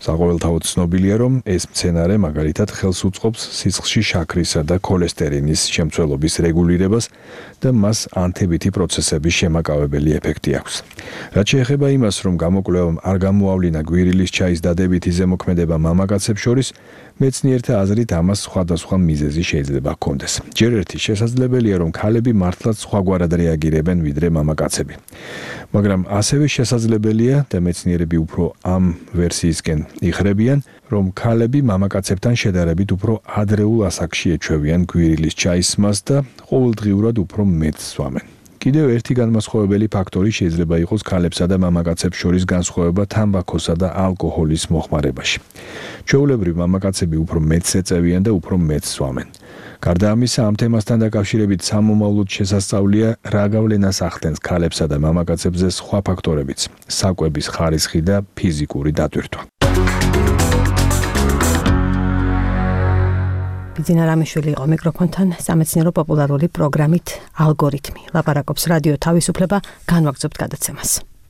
საყოველთაოდ ცნობილია, რომ ეს მცენარე მაგალითად ხელს უწყობს სისხლში შაქრისა და ქოლესტერინის შემცველობის რეგულირებას და მას ანთებითი პროცესების შემაკავებელი ეფექტი აქვს. რაც შეეხება იმას, რომ გამოკვლევამ არ გამოავლინა გვირილის ჩაის დადებითი ზემოქმედება მამაკაცებს შორის, მეცნიერთა აზრით ამას სხვადასხვა მიზეზი შეიძლება ჰქონდეს. ჯერ ერთი შესაძლებელია, რომ ქალები მართლაც სხვაგვარად რეაგირებენ ვიდრე მამაკაცები. მაგრამ ასევე შესაძლებელია და მეცნიერები უფრო ამ ვერსიისკენ იხრებიან, რომ ქალები მამაკაცებთან შედარებით უფრო ადრეულ ასაკში ეჩვევიან გვირილის ჩაისმას და ყოველდღიურად უფრო მეტს სვამენ. კიდევ ერთი განმასხვავებელი ფაქტორი შეიძლება იყოს ქალებსა და მამაკაცებს შორის განსხვავება თამბაქოსა და ალკოჰოლის მოხმარებაში. ჩვეულებრივ მამაკაცები უფრო მეტს ეწევიან და უფრო მეტს სვამენ. გარდა ამისა, ამ თემასთან დაკავშირებით სამომავლოდ შესასწავლია, რა გავლენას ახდენს ქალებსა და მამაკაცებზე სხვა ფაქტორებიც, საკვების ხარისხი და ფიზიკური დატვირთვა. ბიძინა რამიშვილი იყო მიკროფონთან სამეცნიერო პოპულარული პროგრამით ალგორითმი. ლაპარაკობს რადიო თავისუფლება, განვაგრძობთ გადაცემას.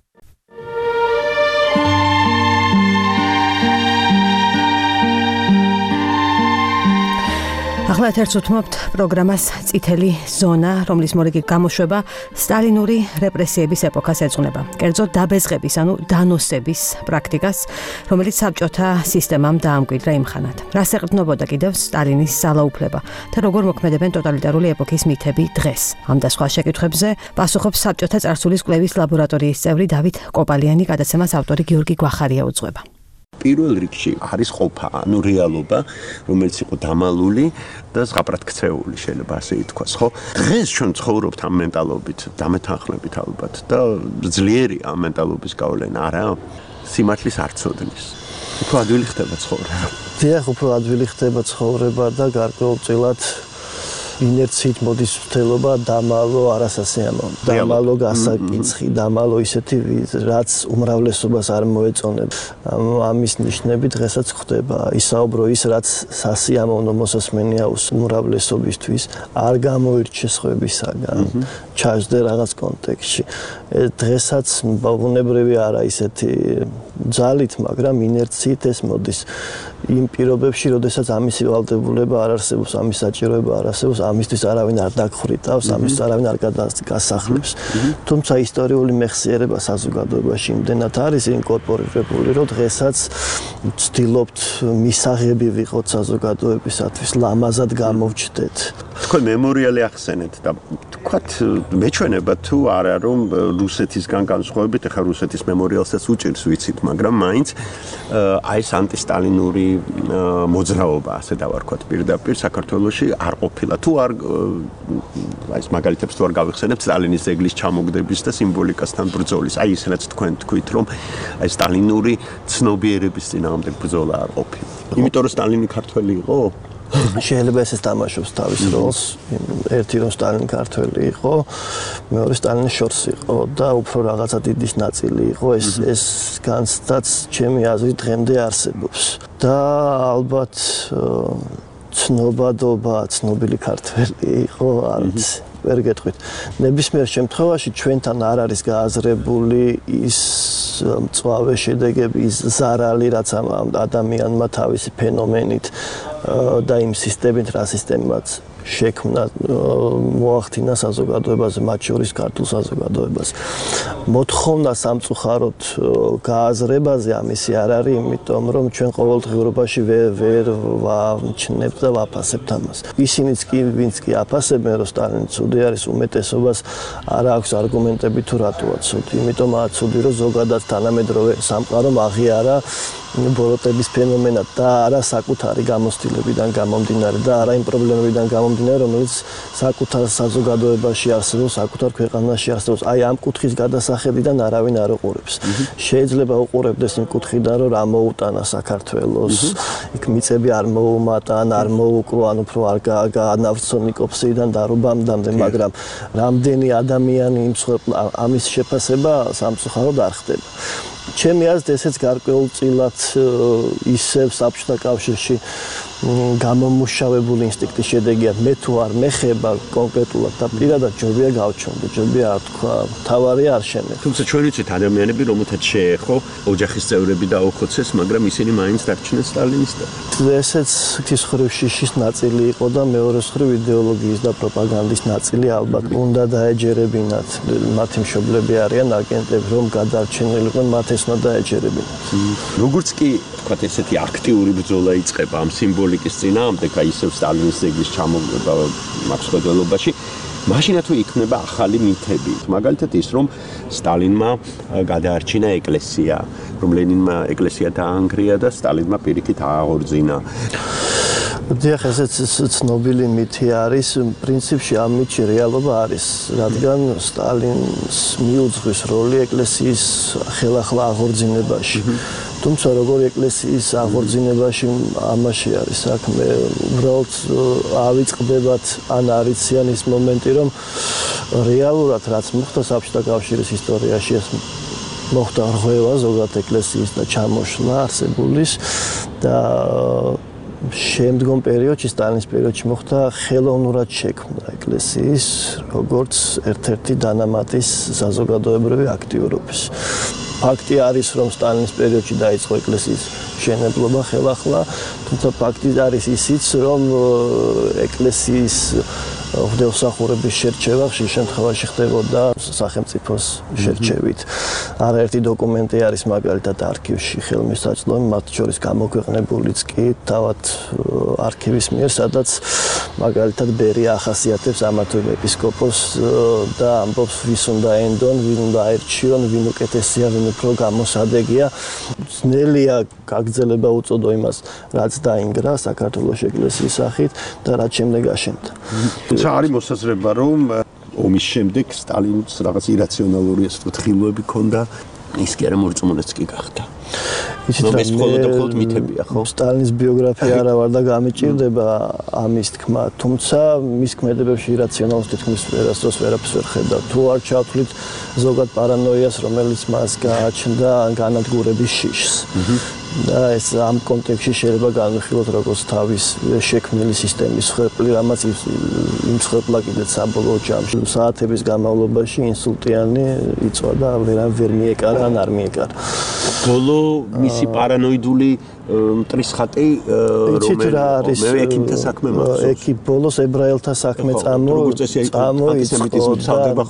ახლა ერთს უთმობთ პროგრამას წითელი ზონა, რომლის მორიგი გამოშვება სტალინური რეპრესიების ეპოქას ეძღვნება. კერძოდ დაბეზღების, ანუ დანოსების პრაქტიკას, რომელიც საბჭოთა სისტემამ დაამკვიდრა იმხანად. რას ეყრდნობოდა კიდევ სტალინის ძალაუფლება და როგორ მოქმედებენ ტოტალიტარული ეპოქის მითები დღეს. ამ და სხვა შეკითხვებზე პასუხობს საბჭოთა წარსულის კვლევის ლაბორატორიის წევრი დავით კოპალიანი, გადაცემას ავტორი გიორგი გვახარია უძღვება. პირველ რიგში არის ყოფა, ანუ რეალობა, რომელიც იყო დამალული და ზღაპრად ქცეული, შეიძლება ასე ითქვას, ხო? დღეს ჩვენ ცხოვრობთ ამ მენტალობით, დამეთანხმებით ალბათ და ძლიერია ამ მენტალობის გავლენა, არა? სიმართლის არ ცოდნის. უფრო ადვილი ხდება ცხოვრება. დიახ, უფრო ადვილი ხდება ცხოვრება და გარკვეულწილად ინერციით მოდის მცდელობა დამალო არასასიამოვნო. დამალო გასაკიცხი, დამალო ისეთი, რაც უმრავლესობას არ მოეწონებს. ამის ნიშნები დღესაც ხდება. ისაუბრო ის, რაც სასიამოვნო მოსასმენია უმრავლესობისთვის, არ გამოირჩეს ხვებისაგან, ჩაჯდე რაღაც კონტექსტში. დღესაც ბუნებრივი არა ისეთი ძალით, მაგრამ ინერციით ეს მოდის. იმ პირობებში, როდესაც ამისი ვალდებულება არ არსებობს, ამის საჭიროება არ არსებობს, ამისთვის არავინ არ დაგხრიტავს, ამისთვის არავინ არ გასახლებს. თუმცა ისტორიული მეხსიერება საზოგადოებაში იმდენად არის ინკორპორირებული, რომ დღესაც ვცდილობთ მისაღები ვიყოთ საზოგადოებისათვის, ლამაზად გამოვჩდეთ. თქვენ მემორიალი ახსენეთ და თქვათ მეჩვენება თუ არა, რომ რუსეთისგან განსხვავებით, ახლა რუსეთის მემორიალსაც უჭირს ვიცით, მაგრამ მაინც აი ეს ანტისტალინური მოძრაობა, ასე დავარქვათ პირდაპირ საქართველოში არ ყოფილა. თუ არ აი ეს მაგალითებს თუ არ გავიხსენებთ სტალინის ძეგლის ჩამოგდების და სიმბოლიკასთან ბრძოლის. აი ეს რაც თქვენ თქვით, რომ აი სტალინური ცნობიერების წინააღმდეგ ბრძოლა არ ყოფილა. იმიტომ რომ სტალინი ქართველი იყო? შეიძლება ესეც თამაშობს თავის როლს. ერთი რომ სტალინი ქართველი იყო, მეორე სტალინის შორს იყო და უფრო რაღაცა დიდის ნაწილი იყო. ეს განცდაც ჩემი აზრით დღემდე არსებობს. და ალბათ ცნობადობა, ცნობილი ქართველი იყო, არც ვერ გეტყვით. ნებისმიერ შემთხვევაში ჩვენთან არ არის გააზრებული ის მწვავე შედეგები, ის ზარალი, რაც ამ ადამიანმა თავისი ფენომენით და იმ სისტემით, რა სისტემაც შექმნა, მოახდინა საზოგადოებაზე, მათ შორის ქართულ საზოგადოებას. მოთხოვნა სამწუხაროდ გააზრებაზე ამისი არ არის, იმიტომ რომ ჩვენ ყოველდღიურობაში ვერ ვამჩნევთ და ვაფასებთ ამას. ისინიც კი, ვინც კი აფასებენ, რომ სტალინი ცუდი არის, უმეტესობას არ აქვს არგუმენტები თუ რატოა ცუდი. იმიტომაა ცუდი, რომ ზოგადად თანამედროვე სამყარომ აღიარა ბოროტების ფენომენად და არა საკუთარი გამოცდილებიდან გამომდინარე და არა იმ პრობლემებიდან გამომდინარე, რომელიც საკუთარ საზოგადოებაში არსებობს, საკუთარ ქვეყანაში არსებობს. აი ამ კუთხის გადასახედიდან არავინ არ უყურებს. შეიძლება უყურებდეს იმ კუთხიდან, რომ რა მოუტანა საქართველოს, იქ მიწები არ მოუმატან, არ მოუკრო, ან უფრო არ განავრცო ნიკოპსიიდან დარუბამდე, მაგრამ რამდენი ადამიანი იმსხვერპლა, ამის შეფასება სამწუხაროდ არ ხდება. ჩემი აზრით ესეც გარკვეულწილად ისევ საბჭოთა კავშირში გამომუშავებული ინსტინქტის შედეგია. მე თუ არ მეხება კონკრეტულად და პირადად ჯობია გავჩვენო, ჯობია არ თქვა, თავარი არ შემეხება. თუმცა ჩვენ ვიცით ადამიანები, რომელთაც შეეხო ოჯახის წევრები დაუხოცეს, მაგრამ ისინი მაინც დარჩნენ სტალინისტები. ესეც ღვთის ხრივ შიშის ნაწილი იყო და მეორე ხრივ იდეოლოგიის და პროპაგანდის ნაწილი ალბათ. უნდა დაეჯერებინათ მათი მშობლები არიან აგენტები, რომ გადარჩენილიყვნენ, მათ ეს უნდა დაეჯერებინათ. როგორც კი თქვათ ესეთი აქტიური ბრძოლა იწყება ამ სიმბოლიკის წინააღმდეგ, აი ისევ სტალინის ზეგის ჩამოგვება მაქსველობაში, მაშინ თუ იქნება ახალი მითები. მაგალითად ის, რომ სტალინმა გადაარჩინა ეკლესია, რომ ლენინმა ეკლესია დაანგრია და სტალინმა პირიქით აღორძინა. დიახ, ესეც ცნობილი მითი არის, პრინციპში ამ მითში რეალობა არის, რადგან სტალინს მიუძღვის როლი ეკლესიის ხელახლა აღორძინებაში. თუმცა როგორი ეკლესიის აღორძინებაში ამაში არის საქმე, უბრალოდ ავიწყდებათ ან არიციან ის მომენტი, რომ რეალურად რაც მოხდა საბჭოთა კავშირის ისტორიაში, ეს მოხდა რღვევა ზოგადად ეკლესიის და ჩამოშლა არსებულის და შემდგომ პერიოდში, სტალინის პერიოდში მოხდა ხელოვნურად შექმნა ეკლესიის, როგორც ერთ-ერთი დანამატის საზოგადოებრივი აქტიურობის. ფაქტი არის, რომ სტალინის პერიოდში დაიწყო ეკლესიის მშენებლობა ხელახლა, თუმცა ფაქტი არის ისიც, რომ ეკლესიის ღვთისმსახურების შერჩევა ხშირ შემთხვევაში ხდებოდა სახელმწიფოს შერჩევით. არაერთი დოკუმენტი არის მაგალითად არქივში ხელმისაწვდომი, მათ შორის გამოქვეყნებულიც კი თავად არქივის მიერ, სადაც მაგალითად ბერი ახასიათებს ამა თუ იმ ეპისკოპოსს და ამბობს, ვის უნდა ენდონ, ვინ უნდა აერჩიონ, ვინ უკეთესია, ვინ უფრო გამოსადეგია. ძნელია გაგრძელება უწოდო იმას, რაც დაინგრა საქართველოს ეკლესიის სახით და რაც შემდეგ აშენდა. არის მოსაზრება, რომ ომის შემდეგ სტალინს რაღაც ირაციონალური ფრთხილოები ჰქონდა, ის კი არა მორწმუნეც კი გახდა. ეს მხოლოდ მითებია, ხო? სტალინის ბიოგრაფია არა ვარ და გამიჭირდება ამის თქმა, თუმცა მის ქმედებებში ირაციონალს თითქმის ვერასდროს ვერაფერს ვერ ხედავ. თუ არ ჩავთვლით ზოგად პარანოიას, რომელიც მას გააჩნდა განადგურების შიშს. და ეს ამ კონტექსტში შეიძლება განვიხილოთ როგორც თავის შექმნილი სისტემის ხვეპლი, რამაც იმ ხვეპლა კიდეც საბოლოო ჯამში საათების განმავლობაში ინსულტიანი იწვა და ვერ მიეკარა ან არ მიეკარა. ბოლო მისი პარანოიდული მტრისხატი რომელიც ექიმთა საქმე მახსოვს. ეკი ბოლოს ებრაელთა საქმე წამოიწყო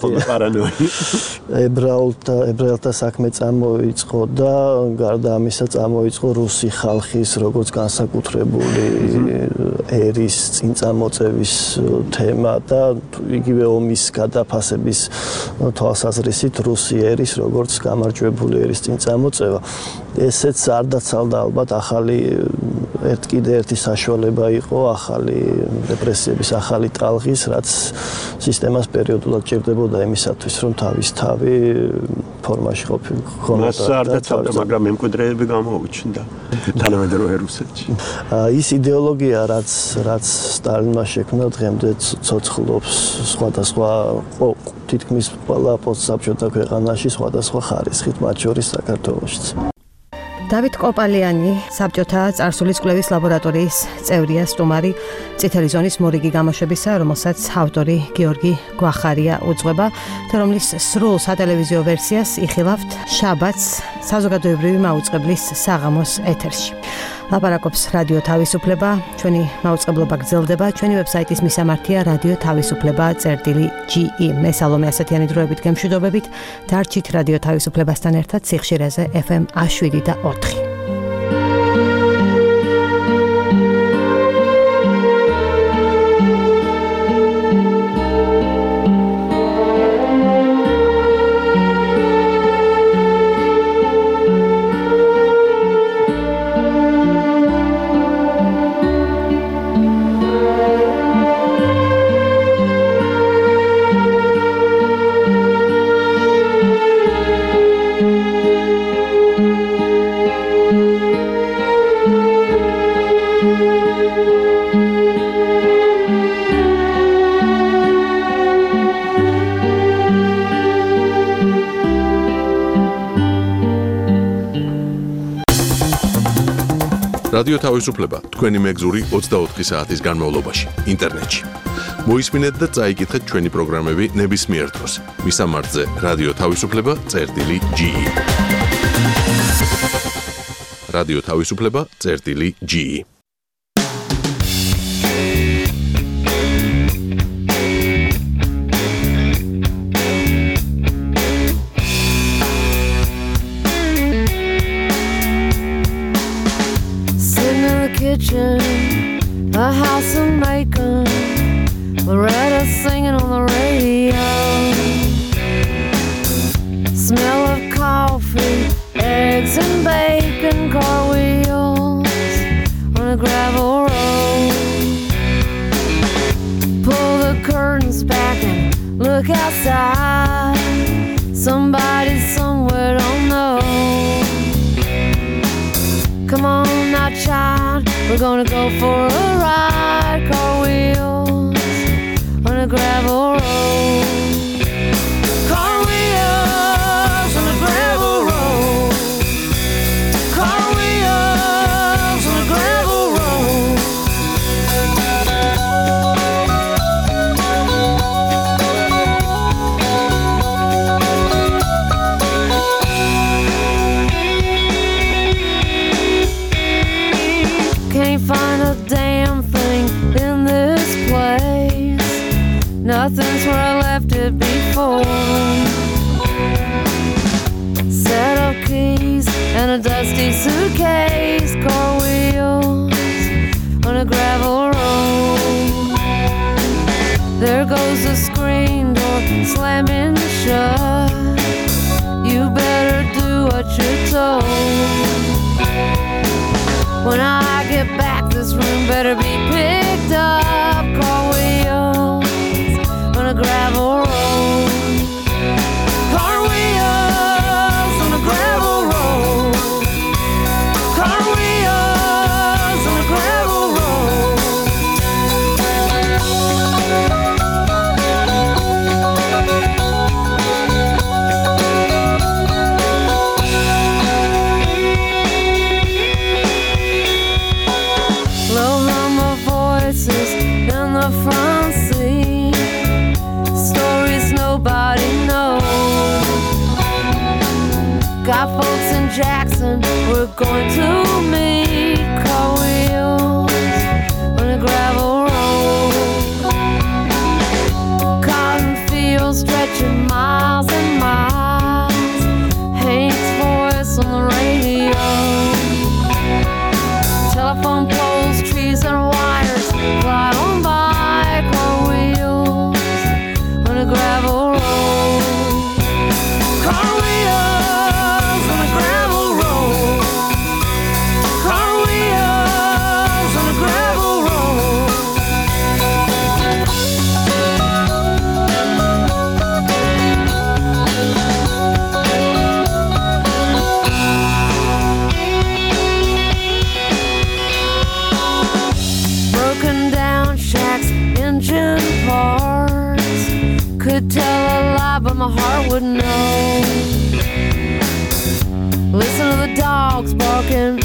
ებრაელთა საქმე წამოიწყო და გარდა ამისა წამოიწყო რუსი ხალხის როგორც განსაკუთრებული ერის წინწამოწევის თემა და იგივე ომის გადაფასების თვალსაზრისით რუსი ერის როგორც გამარჯვებული ერის წინწამოწევა. ესეც არ დაცალდა ალბათ ახალი ერთი საშუალება იყო ახალი რეპრესიების ახალი ტალღის, რაც სისტემას პერიოდულად ჭირდებოდა იმისათვის, რომ თავის თავი ფორმაში ყოფილიყო. მას არ დაცალდა, მაგრამ მემკვიდრეები გამოუჩნდა თანამედროვე რუსეთში. ის იდეოლოგია, რაც სტალინმა შექმნა, დღემდე ცოცხლობს სხვადასხვა თითქმის ყველა პოსტსაბჭოთა ქვეყანაში სხვადასხვა ხარისხით, მათ შორის საქართველოშიც. დავით კოპალიანი, საბჭოთა წარსულის კვლევის ლაბორატორიის წევრია, სტუმარი წითელი ზონის მორიგი გამოშვებისა, რომელსაც ავტორი გიორგი გვახარია უძღვება და რომლის სრულ სატელევიზიო ვერსიას იხილავთ შაბათს საზოგადოებრივი მაუწყებლის საღამოს ეთერში. ლაპარაკობს რადიო თავისუფლება, ჩვენი მაუწყებლობა გრძელდება, ჩვენი ვებსაიტის მისამართია რადიო თავისუფლება.ge. მე სალომე ასათიანი დროებით გემშვიდობებით, დარჩით რადიო თავისუფლებასთან ერთად სიხშირეზე FM 7 და 4. რადიო თავისუფლება თქვენი მეგზური 24 საათის განმავლობაში ინტერნეტში. მოისმინეთ და წაიკითხეთ ჩვენი პროგრამები ნებისმიერ დროს. მისამართზე რადიო თავისუფლება.ge. რადიო თავისუფლება.ge. Kitchen, a house of Macon, Loretta singing on the radio. Smell of coffee, eggs and bacon, car wheels on a gravel road. Pull the curtains back and look outside. Somebody somewhere don't know. Come on now, child, we're gonna go for a ride. Car wheels on a gravel road. Car wheels on a gravel road. Car wheels on a gravel road. Can't find a damn thing in this place. Nothing's where I left it before. Set of keys and a dusty suitcase. Car wheels on a gravel road. There goes the screen door slamming shut. You better do what you're told. When I get back, this room better be picked up. Car wheels on a gravel road. Car wheels on a gravel road. Car wheels on a gravel road. In the front seat, stories nobody knows. Got folks in Jackson, we're going to meet. Car wheels on a gravel road. Cotton fields stretching miles and miles. Hank's voice on the radio. Telephone poles, trees and wires fly on by. Car wheels on a gravel road. Car wheels on a gravel road. Car wheels on a gravel road. Broken down shacks, engine parts. Could tell a lie, but my heart would know. Listen to the dogs barking